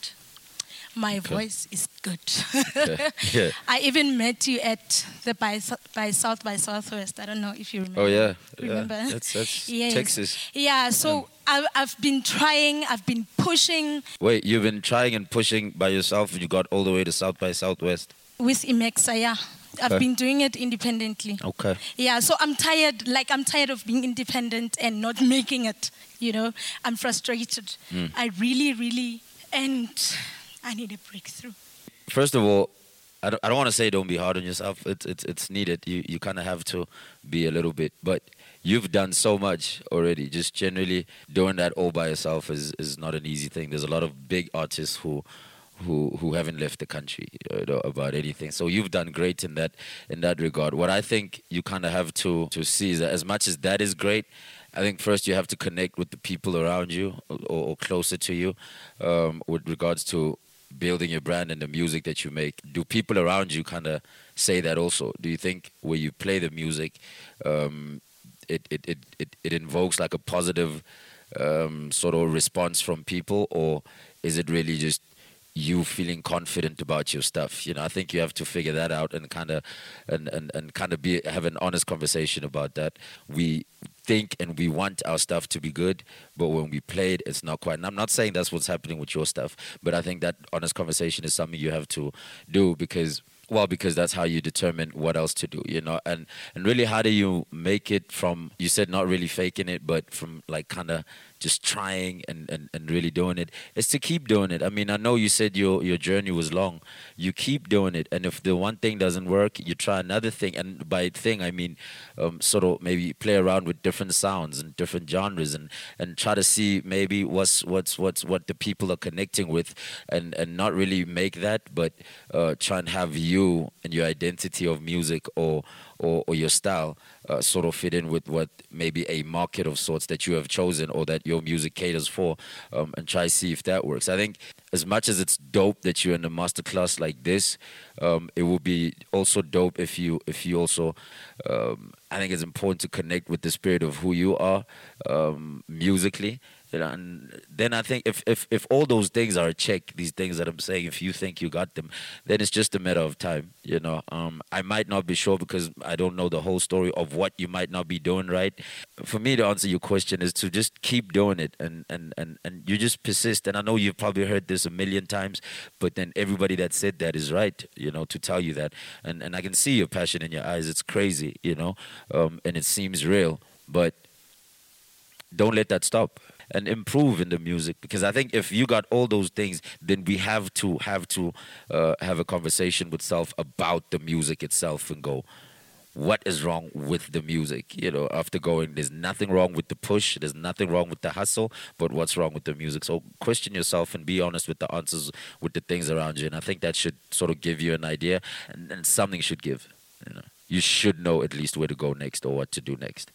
My okay. voice is good. Okay. Yeah. I even met you at the by, by South by Southwest. I don't know if you remember. Oh, yeah. Remember? Yeah. That's, that's yes. Texas. Yeah, so um. I've, I've been trying, I've been pushing. Wait, you've been trying and pushing by yourself and you got all the way to South by Southwest? With Imexa, yeah. I've okay. been doing it independently. Okay. Yeah, so I'm tired, like I'm tired of being independent and not making it, you know. I'm frustrated. Mm. I really, really, and I need a breakthrough. First of all, I don't, I don't want to say don't be hard on yourself. It's, it's, it's needed. You, you kind of have to be a little bit. But you've done so much already. Just generally doing that all by yourself is, is not an easy thing. There's a lot of big artists who who who haven't left the country, you know, about anything. So you've done great in that in that regard. What I think you kind of have to, to see is that as much as that is great, I think first you have to connect with the people around you or, or closer to you um, with regards to building your brand and the music that you make. Do people around you kind of say that also? Do you think where you play the music, um, it, it, it, it, it invokes like a positive um, sort of response from people, or is it really just you feeling confident about your stuff? You know, I think you have to figure that out and kind of and, and, and kind of be have an honest conversation about that. We think and we want our stuff to be good, but when we play it, it's not quite. And I'm not saying that's what's happening with your stuff, but I think that honest conversation is something you have to do because, well, because that's how you determine what else to do, you know. And and really, how do you make it from, you said not really faking it, but from like kind of just trying and, and, and really doing it, is to keep doing it. I mean, I know you said your, your journey was long. You keep doing it. And if the one thing doesn't work, you try another thing. And by thing, I mean um, sort of maybe play around with different sounds and different genres and, and try to see maybe what's what's what's what the people are connecting with, and, and not really make that, but uh, try and have you and your identity of music or or, or your style uh, sort of fit in with what maybe a market of sorts that you have chosen or that your music caters for, um, and try to see if that works. I think as much as it's dope that you're in a masterclass like this, um, it would be also dope if you if you also um, I think it's important to connect with the spirit of who you are um, musically. You know, and then I think if, if, if all those things are a check, these things that I'm saying, if you think you got them, then it's just a matter of time. You know, um, I might not be sure because I don't know the whole story of what you might not be doing right. For me to answer your question is to just keep doing it, and, and, and, and you just persist. And I know you've probably heard this a million times, but then everybody that said that is right, you know, to tell you that. And, and I can see your passion in your eyes. It's crazy, you know, um, and it seems real, but don't let that stop. And improve in the music, because I think if you got all those things, then we have to have to uh, have a conversation with self about the music itself and go, what is wrong with the music? You know, after going, there's nothing wrong with the push, there's nothing wrong with the hustle, but what's wrong with the music? So question yourself and be honest with the answers, with the things around you, and I think that should sort of give you an idea, and, and something should give. You know, you should know at least where to go next or what to do next.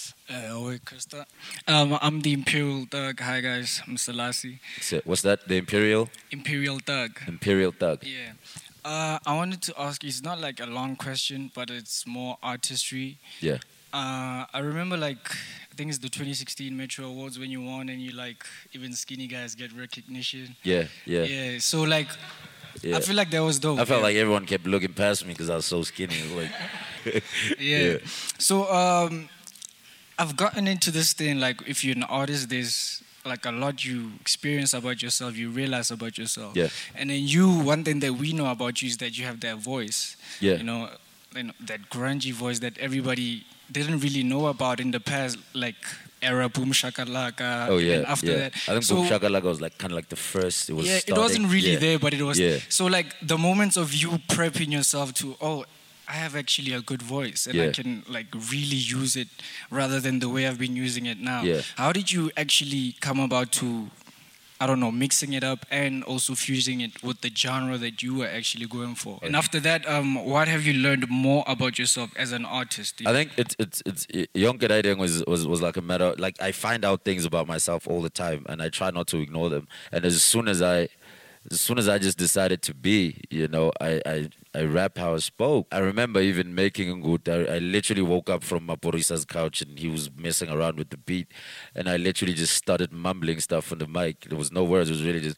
Uh, Krista. Um, I'm the Imperial Thug. Hi guys, I'm Selassie. So what's that? The Imperial? Imperial Thug. Imperial Thug. Yeah. Uh, I wanted to ask you, it's not like a long question, but it's more artistry. Yeah. Uh, I remember like, I think it's the twenty sixteen Metro Awards when you won and you like, even skinny guys get recognition. Yeah, yeah. Yeah, so like, Yeah. I feel like that was dope. I felt yeah. like everyone kept looking past me because I was so skinny. Like, yeah. yeah. So, um, I've gotten into this thing, like if you're an artist, there's like a lot you experience about yourself, you realize about yourself. Yeah. And then you, one thing that we know about you is that you have that voice. Yeah. You know, you know that grungy voice that everybody didn't really know about in the past, like era Boom Shakalaka. Oh yeah. And after yeah. that, I think so, Boom Shakalaka was like kind of like the first. It was. yeah, starting. it wasn't really yeah. there, but it was. Yeah. So like the moments of you prepping yourself to, oh, I have actually a good voice and yeah. I can like really use it rather than the way I've been using it now. Yeah. How did you actually come about to, I don't know, mixing it up and also fusing it with the genre that you were actually going for? Okay. And after that, um, what have you learned more about yourself as an artist? I think it's it's it's Yonke Daideng was, was was like a matter, like I find out things about myself all the time and I try not to ignore them. And as soon as I As soon as I just decided to be, you know, I, I, I rap how I spoke. I remember even making Ngut. I, I literally woke up from Maporisa's couch and he was messing around with the beat. And I literally just started mumbling stuff on the mic. There was no words. It was really just,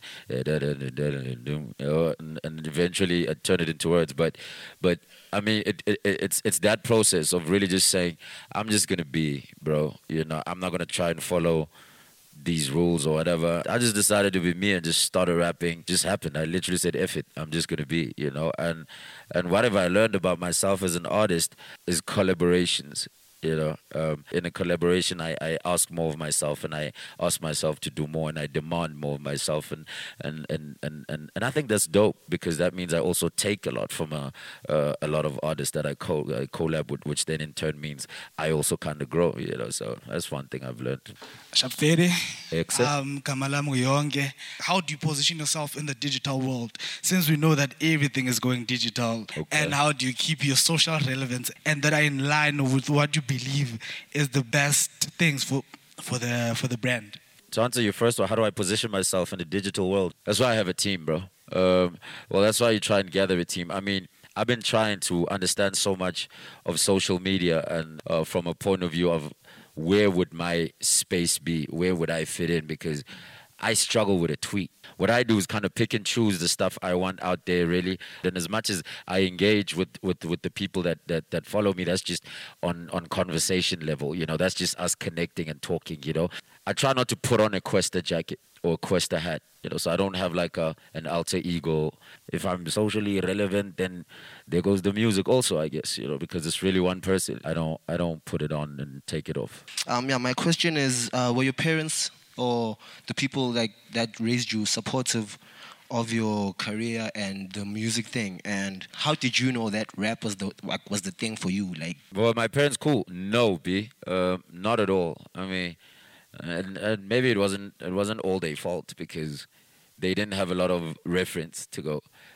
and, and eventually I turned it into words. But, but I mean, it, it, it's it's that process of really just saying, I'm just going to be, bro. You know, I'm not going to try and follow these rules or whatever. I just decided to be me and just started rapping. Just happened. I literally said, F it, I'm just gonna be, you know. And and whatever I learned about myself as an artist is collaborations. You know, um, in a collaboration, I, I ask more of myself, and I ask myself to do more, and I demand more of myself, and and and and and, and I think that's dope because that means I also take a lot from a uh, a lot of artists that I co I collab with, which then in turn means I also kind of grow. You know, so that's one thing I've learned. Shapfede, Excellent. um, Kamalamu Yonke, how do you position yourself in the digital world? Since we know that everything is going digital, okay. and how do you keep your social relevance and that are in line with what you believe is the best things for for the for the brand? To answer your first one, how do I position myself in the digital world? That's why I have a team, bro. Um, well, that's why you try and gather a team. I mean, I've been trying to understand so much of social media and uh, from a point of view of where would my space be? Where would I fit in? Because I struggle with a tweet. What I do is kind of pick and choose the stuff I want out there, really. And as much as I engage with, with, with the people that, that, that follow me, that's just on, on conversation level. You know, that's just us connecting and talking, you know. I try not to put on a Questa jacket or a Questa hat, you know, so I don't have like a an alter ego. If I'm socially relevant, then there goes the music also, I guess, you know, because it's really one person. I don't I don't put it on and take it off. Um, yeah, my question is, uh, were your parents or the people like that raised you supportive of your career and the music thing? And how did you know that rap was the like, was the thing for you? Like, well, my parents cool. No, B, uh, not at all. I mean, and, and maybe it wasn't it wasn't all their fault because they didn't have a lot of reference to go.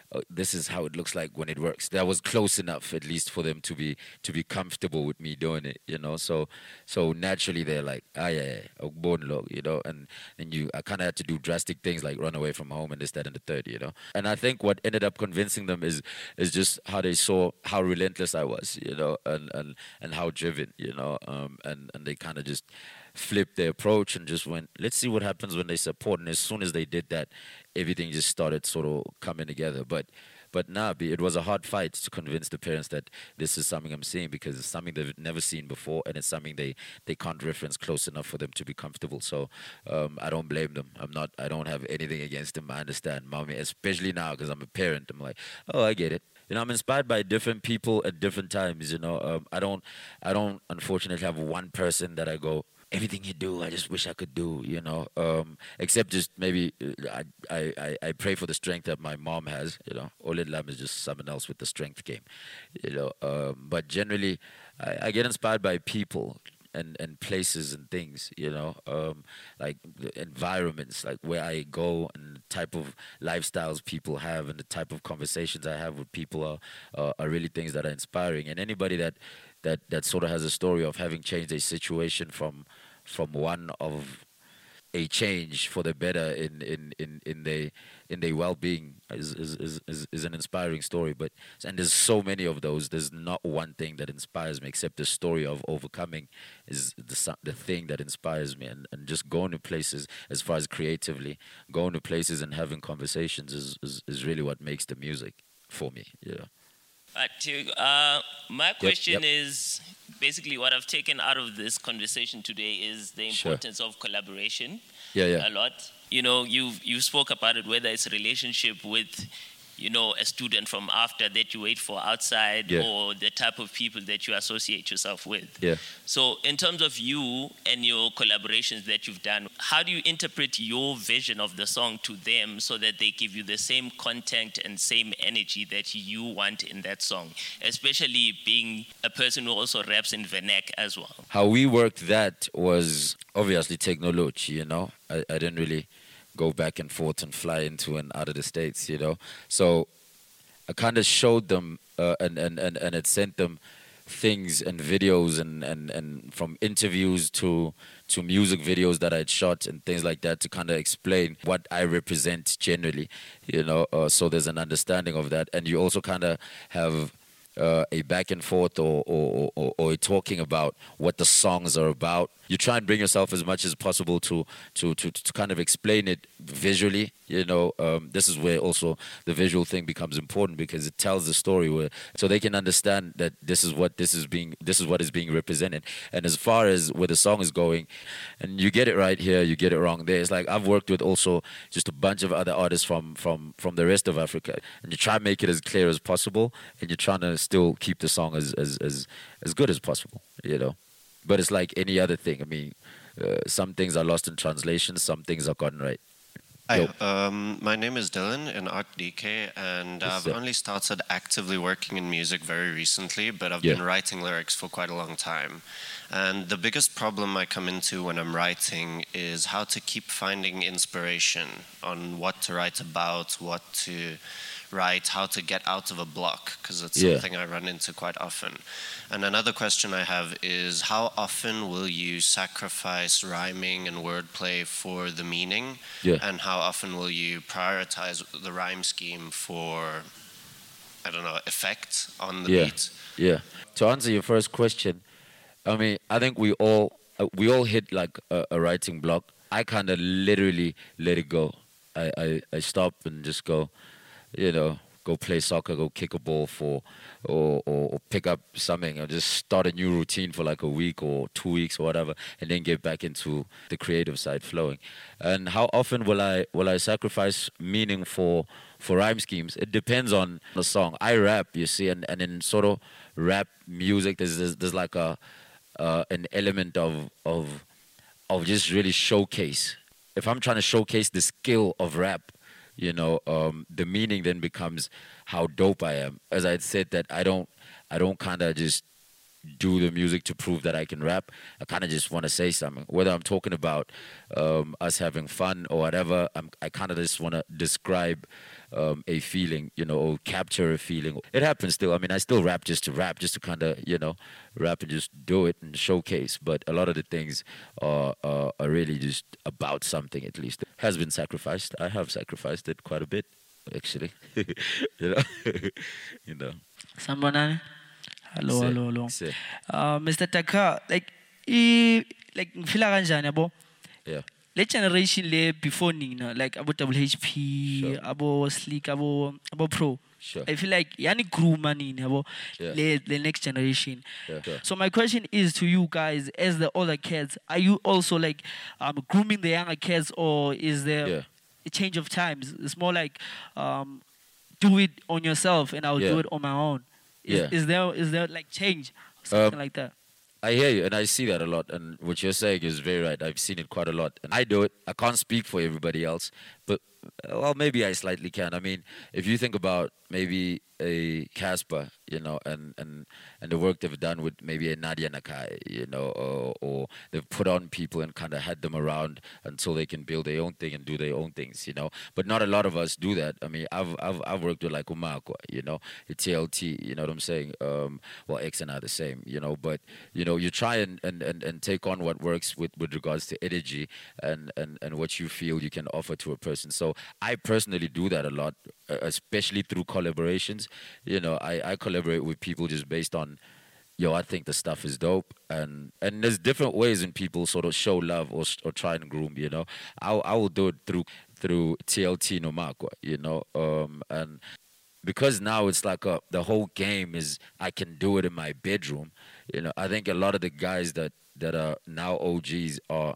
uh, this is how it looks like when it works. That was close enough, at least, for them to be to be comfortable with me doing it, you know. So so naturally they're like, ah yeah, yeah, Ogbon log, you know. And and you, I kind of had to do drastic things like run away from home and this, that, and the third, you know. And I think what ended up convincing them is is just how they saw how relentless I was, you know, and and, and how driven, you know. Um, and and they kind of just flipped their approach and just went, let's see what happens when they support. And as soon as they did that, everything just started sort of coming together. But but nah, B, it was a hard fight to convince the parents that this is something I'm seeing, because it's something they've never seen before, and it's something they, they can't reference close enough for them to be comfortable. So um, I don't blame them. I'm not. I don't have anything against them. I understand, mommy, especially now because I'm a parent. I'm like, oh, I get it. You know, I'm inspired by different people at different times. You know, um, I don't, I don't unfortunately have one person that I go, everything you do, I just wish I could do, you know, um, except just maybe uh, I, I, I pray for the strength that my mom has, you know. Oled Lam is just someone else with the strength game, you know. Um, but generally, I, I get inspired by people and, and places and things, you know, um, like the environments, like where I go and the type of lifestyles people have and the type of conversations I have with people are, uh, are really things that are inspiring. And anybody that that that sort of has a story of having changed a situation from from one of a change for the better in in in in their in their well-being is is, is is is an inspiring story. But and there's so many of those. There's not one thing that inspires me except the story of overcoming is the the thing that inspires me. And, and just going to places, as far as creatively, going to places and having conversations is is, is really what makes the music for me. Yeah. Right, Tiago, uh, my question yep. is basically what I've taken out of this conversation today is the Sure. importance of collaboration. Yeah, yeah. A lot. You know, you you spoke about it, whether it's a relationship with, you know, a student from after that you wait for outside, Yeah. or the type of people that you associate yourself with. Yeah. So in terms of you and your collaborations that you've done, how do you interpret your vision of the song to them so that they give you the same content and same energy that you want in that song, especially being a person who also raps in Vernac as well? How we worked that was obviously technology, you know. I, I didn't really go back and forth and fly into and out of the States, you know. So I kind of showed them uh, and, and, and, and it sent them things and videos and, and, and from interviews to to music videos that I'd shot and things like that to kind of explain what I represent generally, you know. Uh, so there's an understanding of that. And you also kind of have uh, a back and forth or, or, or, or talking about what the songs are about. You try and bring yourself as much as possible to to, to, to kind of explain it visually, you know. Um, this is where also the visual thing becomes important because it tells the story where, so they can understand that this is what this is being this is what is being represented. And as far as where the song is going, and you get it right here, you get it wrong there. It's like I've worked with also just a bunch of other artists from from from the rest of Africa, and you try and make it as clear as possible, and you're trying to still keep the song as as as, as good as possible, you know. But it's like any other thing. I mean, uh, some things are lost in translation, some things are gotten right. Hi, um, my name is Dylan in Art D K, and Yes, I've sir. only started actively working in music very recently, but I've Yeah. been writing lyrics for quite a long time. And the biggest problem I come into when I'm writing is how to keep finding inspiration on what to write about, what to write, how to get out of a block, because it's Yeah. something I run into quite often. And another question I have is how often will you sacrifice rhyming and wordplay for the meaning? Yeah. And how often will you prioritize the rhyme scheme for, I don't know, effect on the yeah. beat? Yeah. To answer your first question, I mean, I think we all uh, we all hit like a, a writing block. I kind of literally let it go. I, I, I stop and just go, you know, go play soccer, go kick a ball for, or, or, or pick up something, or just start a new routine for like a week or two weeks or whatever, and then get back into the creative side flowing. And how often will I will I sacrifice meaning for for rhyme schemes? It depends on the song. I rap, you see, and, and in sort of rap music, there's there's, there's like a uh, an element of of of just really showcase. If I'm trying to showcase the skill of rap, you know, um, the meaning then becomes how dope I am. As I said, that I don't, I don't kind of just do the music to prove that I can rap. I kind of just want to say something. Whether I'm talking about um, us having fun or whatever, I'm, I kind of just want to describe um, a feeling, you know, or capture a feeling. It happens still. I mean, I still rap just to rap, just to kind of, you know, rap and just do it and showcase. But a lot of the things are, are, are really just about something, at least. It has been sacrificed. I have sacrificed it quite a bit, actually. you know, you know. Sanibonani. Hello, Se- hello, hello. se. Uh, Mister Taka, like, I, like, ngifila kanjani yabo? Yeah. Le generation le before nina, like abo W H P, Sure. abo Sleek, abo abo Pro. Sure. I feel like yani groom nini yabo. Yeah. Le the next generation. Yeah. Sure. So my question is to you guys, as the older kids, are you also like um, grooming the younger kids, or is there Yeah. a change of times? It's more like um, do it on yourself, and I'll Yeah. do it on my own. Is, Yeah. is there is there like change, something Um, like that? I hear you, and I see that a lot. And what you're saying is very right. I've seen it quite a lot. And I do it. I can't speak for everybody else, but, uh, well, maybe I slightly can. I mean, if you think about maybe a Casper, you know, and, and, and the work they've done with maybe a Nadia Nakai, you know, or, or they've put on people and kind of had them around until they can build their own thing and do their own things, you know. But not a lot of us do that. I mean, I've I've, I've worked with like Umakwa, you know, T L T, you know what I'm saying? Um, well, X and I the same, you know, but, you know, you try and, and, and, and take on what works with, with regards to energy and, and, and what you feel you can offer to a person. So I personally do that a lot, uh, especially through collaborations. You know, I, I collaborate with people just based on, yo, I think the stuff is dope. And and there's different ways in people sort of show love or or try and groom, you know. I I will do it through through T L T Nomakwa, you know. Um, and because now it's like a, the whole game is I can do it in my bedroom, you know. I think a lot of the guys that, that are now O Gs are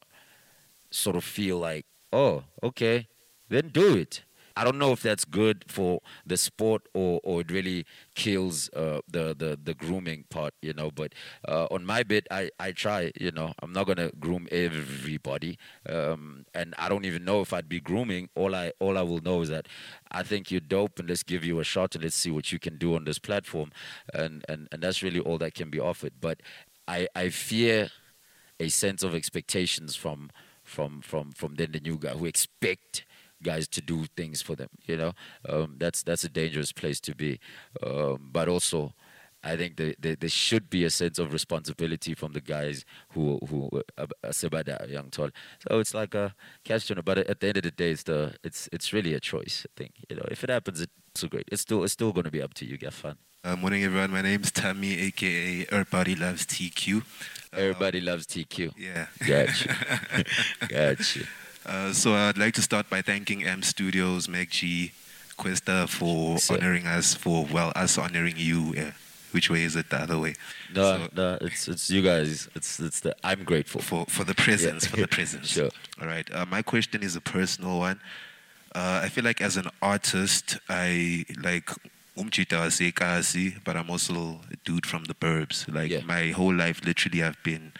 sort of feel like, oh, okay, then do it. I don't know if that's good for the sport or, or it really kills uh, the, the, the grooming part, you know. But uh, on my bit, I, I try, you know. I'm not going to groom everybody. Um, and I don't even know if I'd be grooming. All I all I will know is that I think you're dope and let's give you a shot and let's see what you can do on this platform. And, and, and that's really all that can be offered. But I, I fear a sense of expectations from, from, from, from then the new guy who expect guys to do things for them, you know. Um, that's that's a dangerous place to be. Um, but also, I think there, there, there should be a sense of responsibility from the guys who who uh, Sebada young tall. So it's like a catch twenty. But at the end of the day, it's the it's it's really a choice. I think, you know, if it happens, it's so great. It's still it's still going to be up to you. Get fun. Uh, morning, everyone. My name's Tammy, aka Everybody Loves T Q. Everybody loves T Q. Yeah. Gotcha. Gotcha. Uh, so I'd like to start by thanking M Studios, Meg G, Questa for So- honoring us, for, well, us honoring you. Yeah. Which way is it? The other way. No, no, it's it's you guys. It's it's the I'm grateful for for the presence, Yeah. for the presence. Sure. All right. Uh, my question is a personal one. Uh, I feel like as an artist, I like umchita sekasi, but I'm also a dude from the burbs. Like my whole life, literally, I've been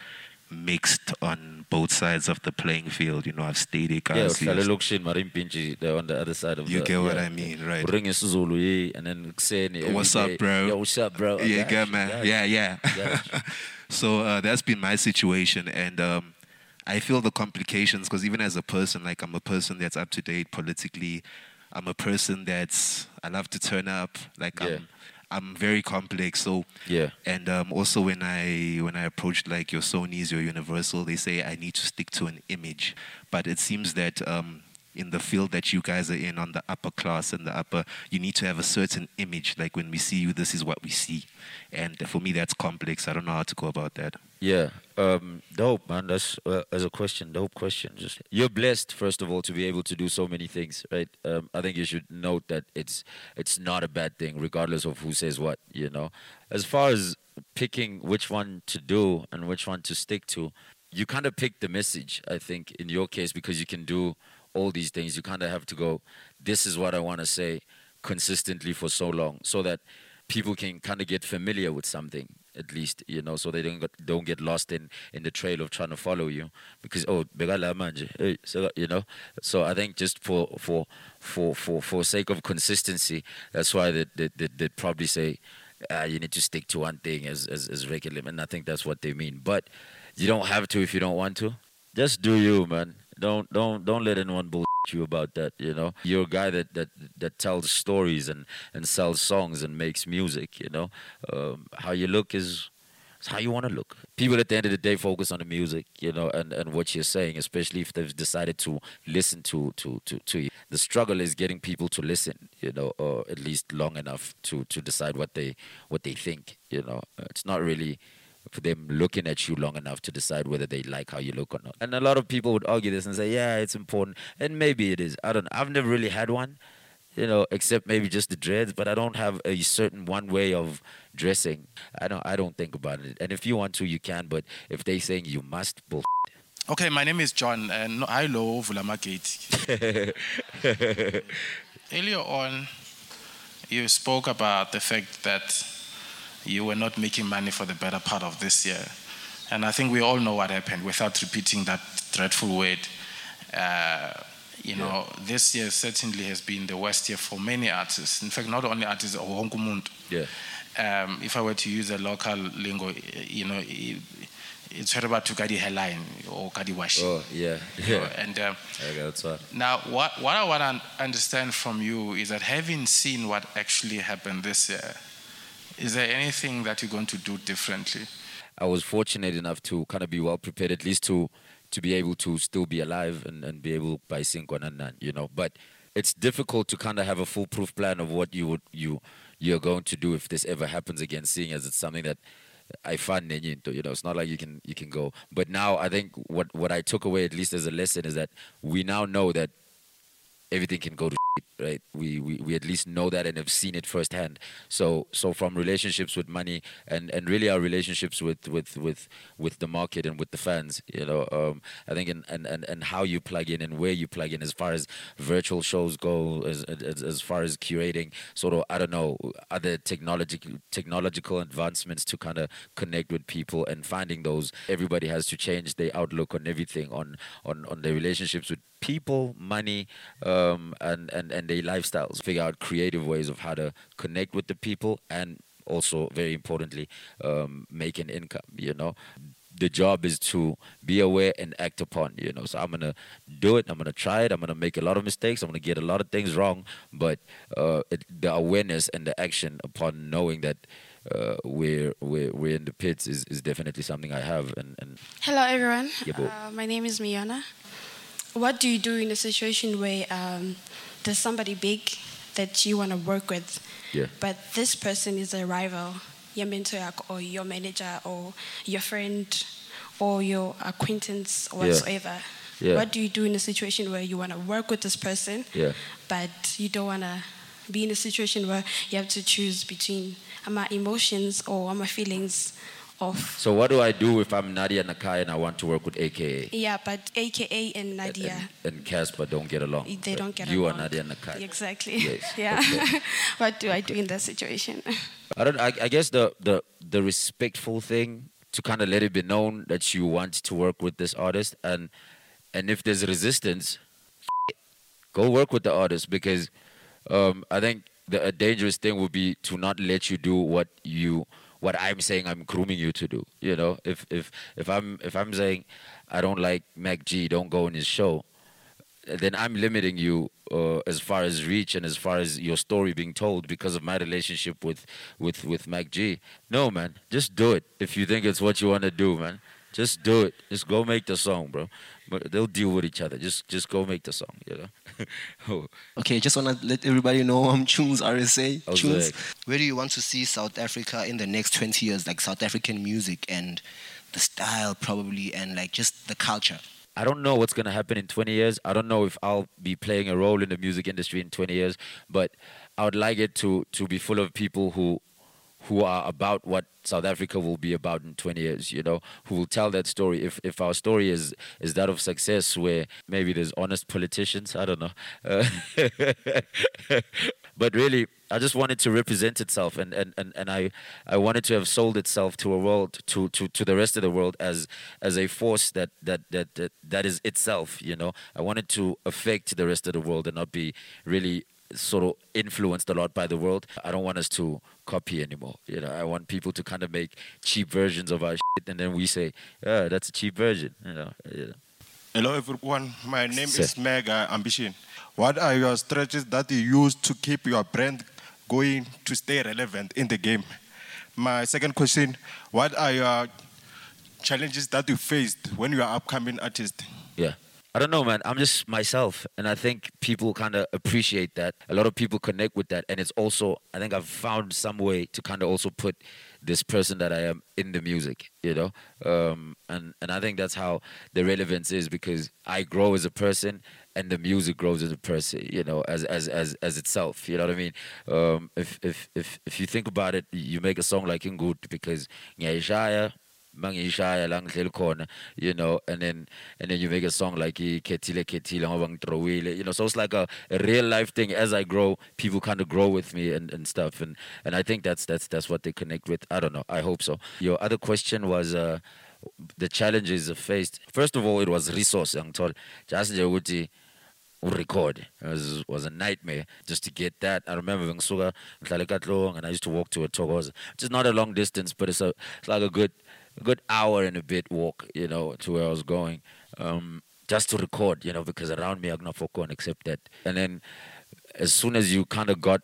mixed on both sides of the playing field. You know, I've stayed Yeah, ekasi. uhlala elokishini mara impintshi they're on the other side of You the, get what yeah. I mean, right? Bring isiZulu yeah, and then kuseni every What's up, day, bro? Yo, what's up, bro? I Yeah, got good you, man. got Yeah, you, yeah. got you. So uh, that's been my situation, and um, I feel the complications because even as a person, like I'm a person that's up to date politically. I'm a person that's I love to turn up. Like Yeah. I'm, I'm very complex. So Yeah. and um, also when I when I approached like your Sony's, your Universal, they say I need to stick to an image. But it seems that um, in the field that you guys are in, on the upper class and the upper, you need to have a certain image. Like when we see you, this is what we see. And for me, that's complex. I don't know how to go about that. Yeah, um, dope, man. That's uh, as a question, dope question. Just you're blessed, first of all, to be able to do so many things, right? Um, I think you should note that it's it's not a bad thing, regardless of who says what. You know, as far as picking which one to do and which one to stick to, you kind of pick the message. I think in your case, because you can do all these things, you kind of have to go. This is what I want to say consistently for so long, so that people can kind of get familiar with something, at least, you know, so they don't get, don't get lost in, in the trail of trying to follow you because, oh, begala manje, hey, so, you know. So I think just for for for for for sake of consistency, that's why they they, they, they probably say uh, you need to stick to one thing as, as, as regular. And I think that's what they mean. But you don't have to if you don't want to. Just do you, man. Don't don't don't let anyone bullshit you about that, you know. You're a guy that, that, that tells stories and, and sells songs and makes music, you know. Um, how you look is, is how you want to look. People at the end of the day focus on the music, you know, and, and what you're saying, especially if they've decided to listen to, to, to, to you. The struggle is getting people to listen, you know, or at least long enough to, to decide what they what they think, you know. It's not really for them looking at you long enough to decide whether they like how you look or not. And a lot of people would argue this and say, yeah, it's important. And maybe it is. I don't know. I've never really had one, you know, except maybe just the dreads, but I don't have a certain one way of dressing. I don't I don't think about it. And if you want to, you can, but if they saying you must, bullshit. Okay, my name is John, and I love Vulamagate. Earlier on, you spoke about the fact that you were not making money for the better part of this year. And I think we all know what happened without repeating that dreadful word. Uh, you know, yeah. This year certainly has been the worst year for many artists. In fact, not only artists, yeah. Um, if I were to use a local lingo, you know, it's heard about to Kadi Headline or Kadi Washi. Oh, yeah. yeah. You know, and um, that's what. Now, what, what I want to understand from you is that having seen what actually happened this year, is there anything that you're going to do differently? I was fortunate enough to kind of be well prepared, at least to to be able to still be alive and, and be able by Sinkwanan, you know. But it's difficult to kind of have a foolproof plan of what you would you you're going to do if this ever happens again, seeing as it's something that I find, you know, it's not like you can you can go. But now I think what what I took away, at least as a lesson, is that we now know that everything can go to shit, right? We, we we at least know that and have seen it firsthand. So so from relationships with money and, and really our relationships with, with, with, with the market and with the fans, you know, um, I think and, and, and, and how you plug in and where you plug in as far as virtual shows go, as as, as far as curating sort of, I don't know, other technological technological advancements to kind of connect with people and finding those. Everybody has to change their outlook on everything, on on, on their relationships with people, money, um, and, and, and their lifestyles. Figure out creative ways of how to connect with the people and also, very importantly, um, make an income, you know. The job is to be aware and act upon, you know. So I'm going to do it. I'm going to try it. I'm going to make a lot of mistakes. I'm going to get a lot of things wrong. But uh, it, the awareness and the action upon knowing that uh, we're, we're, we're in the pits is, is definitely something I have. And, and Hello, everyone. Yeah, uh, my name is Miona. What do you do in a situation where um, there's somebody big that you want to work with, yeah. but this person is a rival, your mentor or your manager or your friend or your acquaintance or Yeah. whatsoever? Yeah. What do you do in a situation where you want to work with this person, Yeah. but you don't want to be in a situation where you have to choose between my emotions or my feelings of... So what do I do if I'm Nadia Nakai and I want to work with A K A? Yeah, but A K A and Nadia, And, and Casper don't get along. they don't get you along. are Nadia Nakai. Exactly. Yes. Yeah. Okay. What do I do in that situation? I don't. I, I guess the, the the respectful thing to kind of let it be known that you want to work with this artist, and and if there's resistance, go work with the artist, because um, I think the, a dangerous thing would be to not let you do what you what I'm saying I'm grooming you to do. You know, if if if I'm if I'm saying I don't like Mac G, don't go on his show, then I'm limiting you uh, as far as reach and as far as your story being told because of my relationship with, with, with Mac G. No, man, just do it. If you think it's what you want to do, man, just do it. Just go make the song, bro. But they'll deal with each other. Just just go make the song, you know. Oh. Okay, just want to let everybody know I'm Tunes R S A. Oh, Tunes. sick. Where do you want to see South Africa in the next twenty years, like South African music and the style probably, and like just the culture? I don't know what's going to happen in twenty years. I don't know if I'll be playing a role in the music industry in twenty years, but I would like it to, to be full of people who who are about what South Africa will be about in twenty years, you know, who will tell that story. If if our story is, is that of success where maybe there's honest politicians, I don't know. Uh, but really, I just wanted to represent itself, and, and, and, and I, I wanted to have sold itself to a world, to, to, to the rest of the world as as a force that, that, that, that, that is itself, you know. I wanted to affect the rest of the world and not be really sort of influenced a lot by the world. I don't want us to copy anymore. You know, I want people to kind of make cheap versions of our shit, and then we say, yeah, that's a cheap version. You know. You know. Hello everyone, my name Sir. is Mega Ambition. What are your strategies that you use to keep your brand going to stay relevant in the game? My second question, what are your challenges that you faced when you are upcoming artist? Yeah. I don't know, man. I'm just myself. And I think people kind of appreciate that. A lot of people connect with that. And it's also, I think I've found some way to kind of also put this person that I am in the music, you know? Um, and, and I think that's how the relevance is, because I grow as a person and the music grows as a person, you know, as as as, as itself. You know what I mean? Um, if, if, if, if you think about it, you make a song like Ingud because Ngiyayishaya, Mangishaya lang khona, you know, and then and then you make a song like Ketile Ketile ngoba ngithrowile, you know, so it's like a, a real life thing. As I grow, people kind of grow with me and, and stuff, and and I think that's that's that's what they connect with. I don't know, I hope so. Your other question was uh, the challenges faced. First of all, it was resource. Ang told just ukuthi record. It was, was a nightmare just to get that. I remember ngisuka ngihlale kaTlong and I used to walk to a Thokoza, which is not a long distance, but it's a it's like a good a good hour and a bit walk, you know, to where I was going, um, just to record, you know, because around me I not focus on except that. And then as soon as you kind of got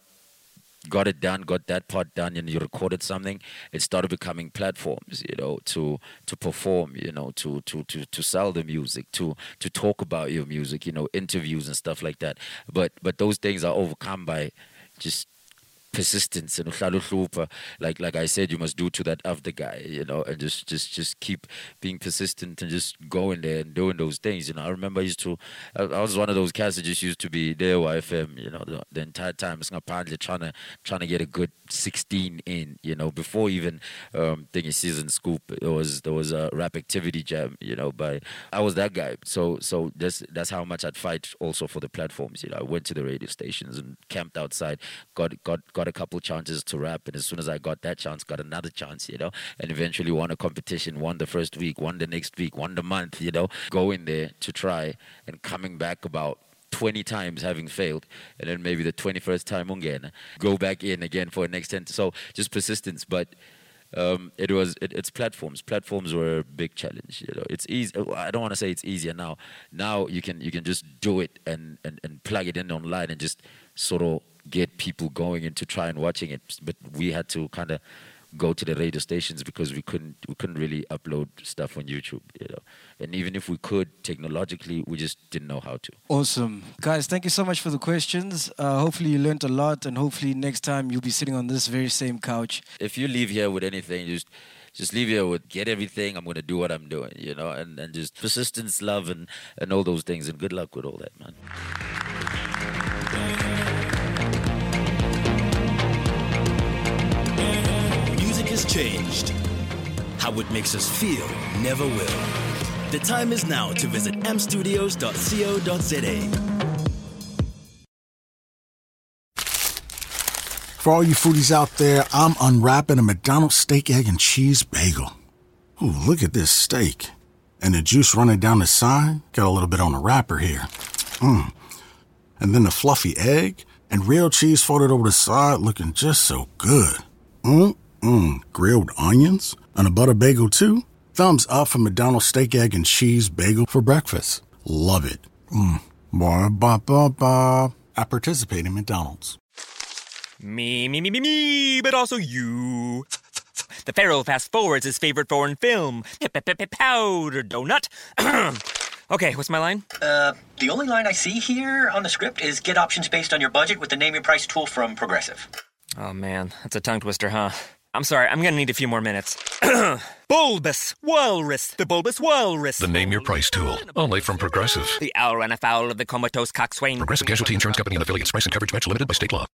got it done, got that part done, and you recorded something, it started becoming platforms, you know, to to perform, you know, to to to to sell the music, to to talk about your music, you know, interviews and stuff like that. But but those things are overcome by just persistence and like like I said, you must do to that other guy, you know, and just just just keep being persistent and just going there and doing those things. You know, I remember I used to, I, I was one of those cats that just used to be there Y F M, you know, the, the entire time. It's apparently trying to trying to get a good sixteen in, you know, before even um thinking season scoop. There was there was a rap activity jam, you know, by I was that guy. So so that's that's how much I'd fight also for the platforms. You know, I went to the radio stations and camped outside, got got got a couple chances to rap, and as soon as I got that chance, got another chance, you know, and eventually won a competition, won the first week, won the next week, won the month, you know, going there to try and coming back about twenty times having failed, and then maybe the twenty-first time again, go back in again for the next ten. So just persistence, but um, it was it, it's platforms. Platforms were a big challenge. You know, it's easy. I don't want to say it's easier now. Now you can you can just do it and, and, and plug it in online and just sort of get people going into try and watching it. But we had to kind of go to the radio stations because we couldn't we couldn't really upload stuff on YouTube, you know. And even if we could technologically, we just didn't know how to. Awesome. Guys, thank you so much for the questions. Uh, hopefully you learned a lot, and hopefully next time you'll be sitting on this very same couch. If you leave here with anything, just just leave here with get everything, I'm going to do what I'm doing, you know, and, and just persistence, love, and, and all those things. And good luck with all that, man. Has changed. How it makes us feel never will. The time is now to visit m studios dot co dot z a. For all you foodies out there, I'm unwrapping a McDonald's steak, egg, and cheese bagel. Ooh, look at this steak. And the juice running down the side, got a little bit on the wrapper here. Mmm. And then the fluffy egg and real cheese folded over the side, looking just so good. Mmm. Mmm, grilled onions and a butter bagel too. Thumbs up for McDonald's steak, egg, and cheese bagel for breakfast. Love it. Mmm, ba ba ba ba. I participate in McDonald's. Me, me, me, me, me, but also you. The Pharaoh fast forwards his favorite foreign film, Powder Donut. Okay, what's my line? Uh, the only line I see here on the script is get options based on your budget with the Name Your Price tool from Progressive. Oh man, that's a tongue twister, huh? I'm sorry, I'm gonna need a few more minutes. Bulbous Walrus, the Bulbous Walrus. The Name Your Price tool, only from Progressive. The owl ran afoul of the comatose coxswain. Progressive Casualty Insurance Company and affiliates. Price and coverage match limited by state law.